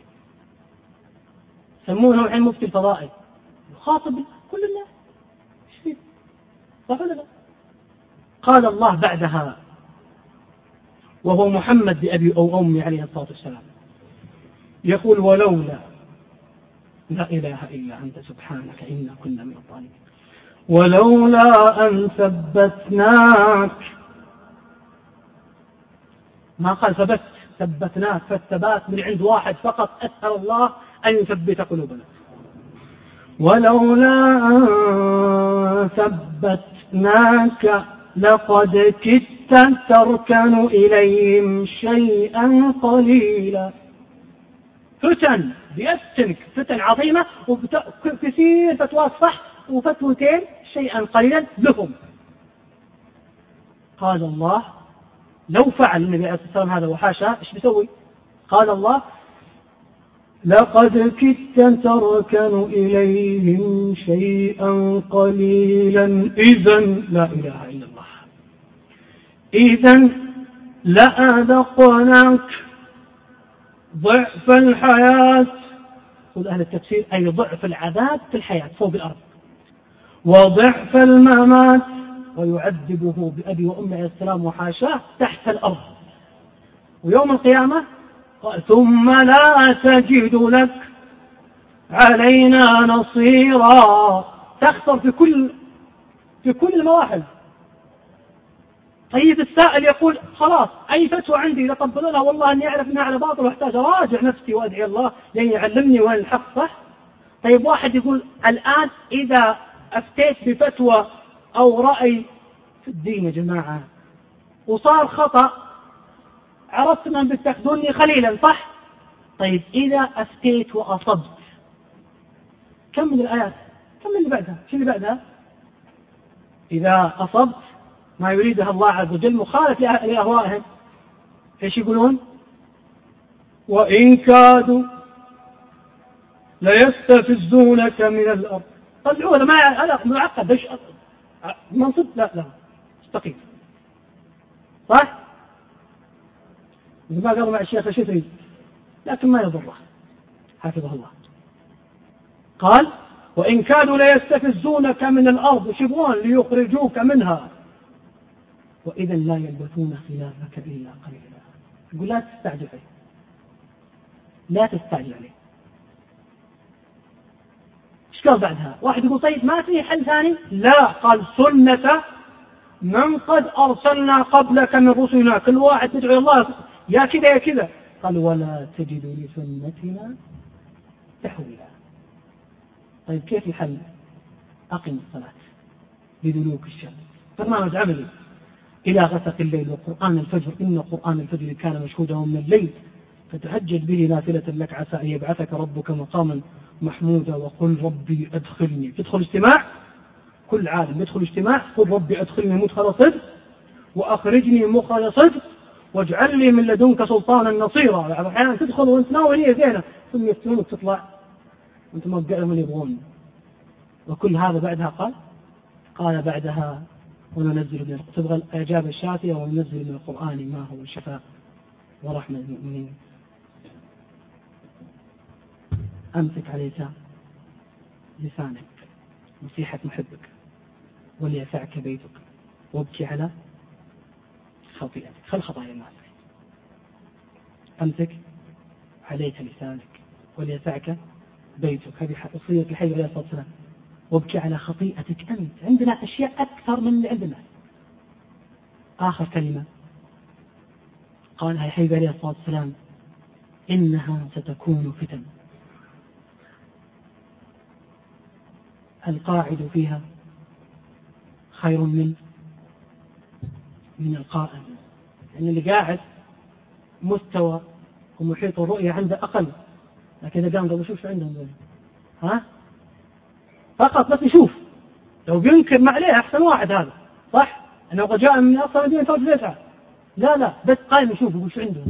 سمونه الحين مفتي الفضائل، خاطب كل الناس. ايش فيه؟ صح ولا لا؟ قال الله بعدها وهو محمد بأبي أو أمي عليه الصلاة والسلام، يقول ولولا لا إله إلا أنت سبحانك إنا كنا من الظالمين ولولا أن ثبتناك. ما قال ثبتناك، فالثبات من عند واحد فقط، أسأل الله أن يثبت قلوبنا. ولولا أن ثبتناك لقد كدت تركن إليهم شيئا قليلا. فتن بيفتنك، فتن عظيمة، وكثير فتوات صح وفتوتين شيئا قليلا لهم. قال الله لو فعل النبي عليه الصلاة والسلام هذا وحاشا ايش بيسوي؟ قال الله لقد كدت تركن إليهم شيئا قليلا إذا لا إله إلا الله، إذا لأذقناك ضعف الحياة. قل أهل التفسير أي ضعف العذاب في الحياة فوق الأرض، وضعف الممات، ويعذبه بأبي وأمي عليه السلام وحاشاه تحت الأرض. ويوم القيامة ثم لا تجد لك علينا نصيرا، تخسر في كل المواحل. طيب السائل يقول خلاص أي فتوى عندي إذا قبلونها والله أني أعرف أنها على باطل واحتاج أراجع نفسي وأدعي الله لأن يعلمني وين الحق، صح؟ طيب واحد يقول الآن إذا أفتيت بفتوى أو رأي في الدين يا جماعة وصار خطأ، عرفت من بتاخذوني خليلا، صح؟ طيب إذا أفتيت وأصبت، كم من الآيات؟ كم من اللي بعدها؟ شو اللي بعدها؟ إذا أصبت ما يريدها الله عز وجل مخالف لأهوائهم، إيش يقولون؟ وإن كادوا ليستفزونك من الأرض. طلعوه ما أنا معقد إيش منصب؟ لا استقيم، صح؟ ما قالوا مع الشيخ الشتري لكن ما يضره حفظه الله. قال وإن كادوا ليستفزونك من الأرض، وش يبغون؟ ليخرجوك منها، وإذا لا يلبثون خلافك إلا قليلا. يقول لا تستعجل عليه، لا تستعجل عليه. ايش قال بعدها؟ واحد يقول طيب ما في حل ثاني؟ لا، قال سنة من قد أرسلنا قبلك من رسلنا، كل واحد تدعو الله يا كذا يا كذا. قال ولا تجد لسنتنا تحويلا. طيب كيف الحل؟ أقم الصلاة لدلوك الشمس، برنامج عملي إلى غسق الليل وقرآن الفجر، إن قرآن الفجر كان مشهودا ومن الليل فتهجد به نافلة لك عسى أن يبعثك ربك مقاما محمودا وقل ربي أدخلني. تدخل اجتماع، كل عالم يدخل اجتماع قل ربي أدخلني مدخل صدق وأخرجني مخرج صدق واجعل لي من لدنك سلطانا نصيرا. يعني أحيانا تدخل وانت ناوي نية زينة ثم يفتنونك تطلع وانت ما بقى من يبغون. وكل هذا بعدها قال بعدها وننزل من تبغى الإجابة الشافية وننزل من القرآن ما هو شفاء ورحمة للمؤمنين. أمسك عليك لسانك نصيحة محبك وليسعك بيتك وابكي على خطيئتك، خل خطايا الناس. أمسك عليك لسانك وليسعك بيتك. هذه وصية الحي عليه الصلاة والسلام. وابكي على خطيئتك أنت، عندنا أشياء أكثر من اللي عندنا. آخر كلمة قالها الحي عليه الصلاة والسلام: إنها ستكون فتن القاعد فيها خير من القائم. يعني اللي قاعد مستوى ومحيط الرؤية عنده أقل، لكن إذا قام قبل شوف شو عندهم ذلك، ها فقط بس يشوف، لو بينكر ما عليه أحسن واحد هذا، صح؟ أنه قد جاء من أقصى مدينة فوق ليسعى، لا بس قائم يشوف يقول شو عندهم.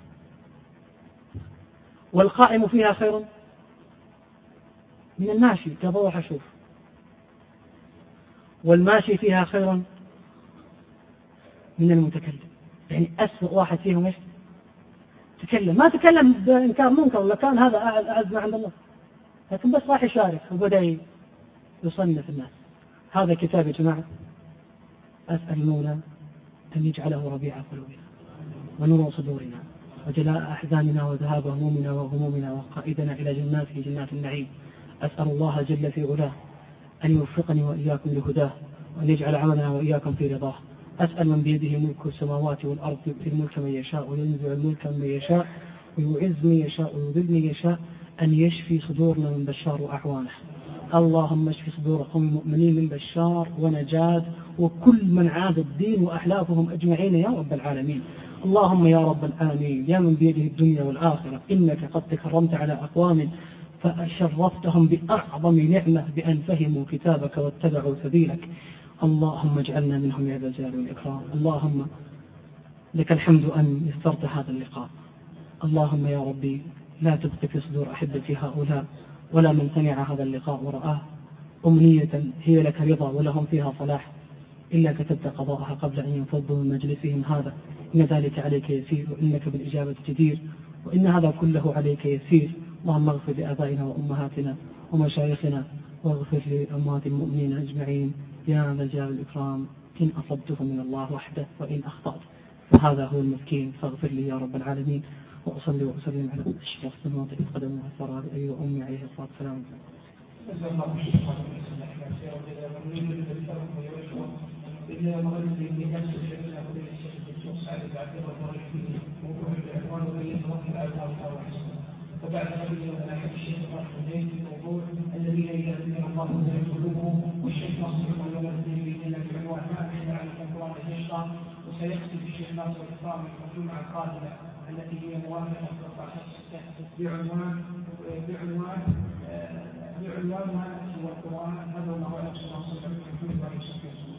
والقائم فيها خير من الماشي، تبوح أشوف. والماشي فيها خير من المتكلم. يعني أسوأ واحد فيهم إيش؟ تكلم، ما تكلم بإنكار منكر، ولا كان هذا أعز ما عند الله، لكن بس راح يشارك وبدأ يصنف الناس. هذا كتاب يا جماعة، أسأل المولى أن يجعله ربيع قلوبنا ونور صدورنا وجلاء أحزاننا وذهاب همومنا وغمومنا وقائدنا إلى جناته جنات النعيم. أسأل الله جل في علاه أن يوفقني وإياكم لهداه، وأن يجعل عملنا وإياكم في رضاه. أسأل من بيده ملك السماوات والأرض يؤتي الملك من يشاء وينزع الملك من يشاء ويعز من يشاء ويذل من يشاء، أن يشفي صدورنا من بشار وأعوانه. اللهم اشف صدور قوم المؤمنين من بشار ونجاد وكل من عاد الدين وأحلافهم أجمعين يا رب العالمين. اللهم يا رب العالمين، يا من بيده الدنيا والآخرة، إنك قد تكرمت على أقوام فشرفتهم بأعظم نعمة بأن فهموا كتابك واتبعوا سبيلك. اللهم اجعلنا منهم يا ذا الجلال والإكرام. اللهم لك الحمد أن يسرت هذا اللقاء. اللهم يا ربي لا تبقي في صدور أحبتي هؤلاء ولا من سمع هذا اللقاء ورآه أمنية هي لك رضا ولهم فيها صلاح إلا كتبت قضاءها قبل أن ينفضوا من مجلسهم هذا. إن ذلك عليك يسير وإنك بالإجابة جدير، وإن هذا كله عليك يسير. اللهم اغفر لآبائنا وأمهاتنا ومشايخنا واغفر لأموات المؤمنين أجمعين يا ذا الجلال والإكرام. إن أصبته من الله وحده وإن أخطأت فهذا هو المسكين، فاغفر لي يا رب العالمين. وأصلي وأسلم على الشخص الموطئ قدمه الثرى أي وأمي عليه الصلاة والسلام. وبعد ذلك أحد الشيخ الرحمن الموضوع الذين يهدون الله من قلوبهم والشيخ ناصر الذي بيدنا بعنوان ما أحنا على القرآن الهجرة. وسيختم الشيخ ناصر الإكرام الجمعة القادمة التي هي موافقة 13/6 بعنوانها هو القرآن. هذا ما هو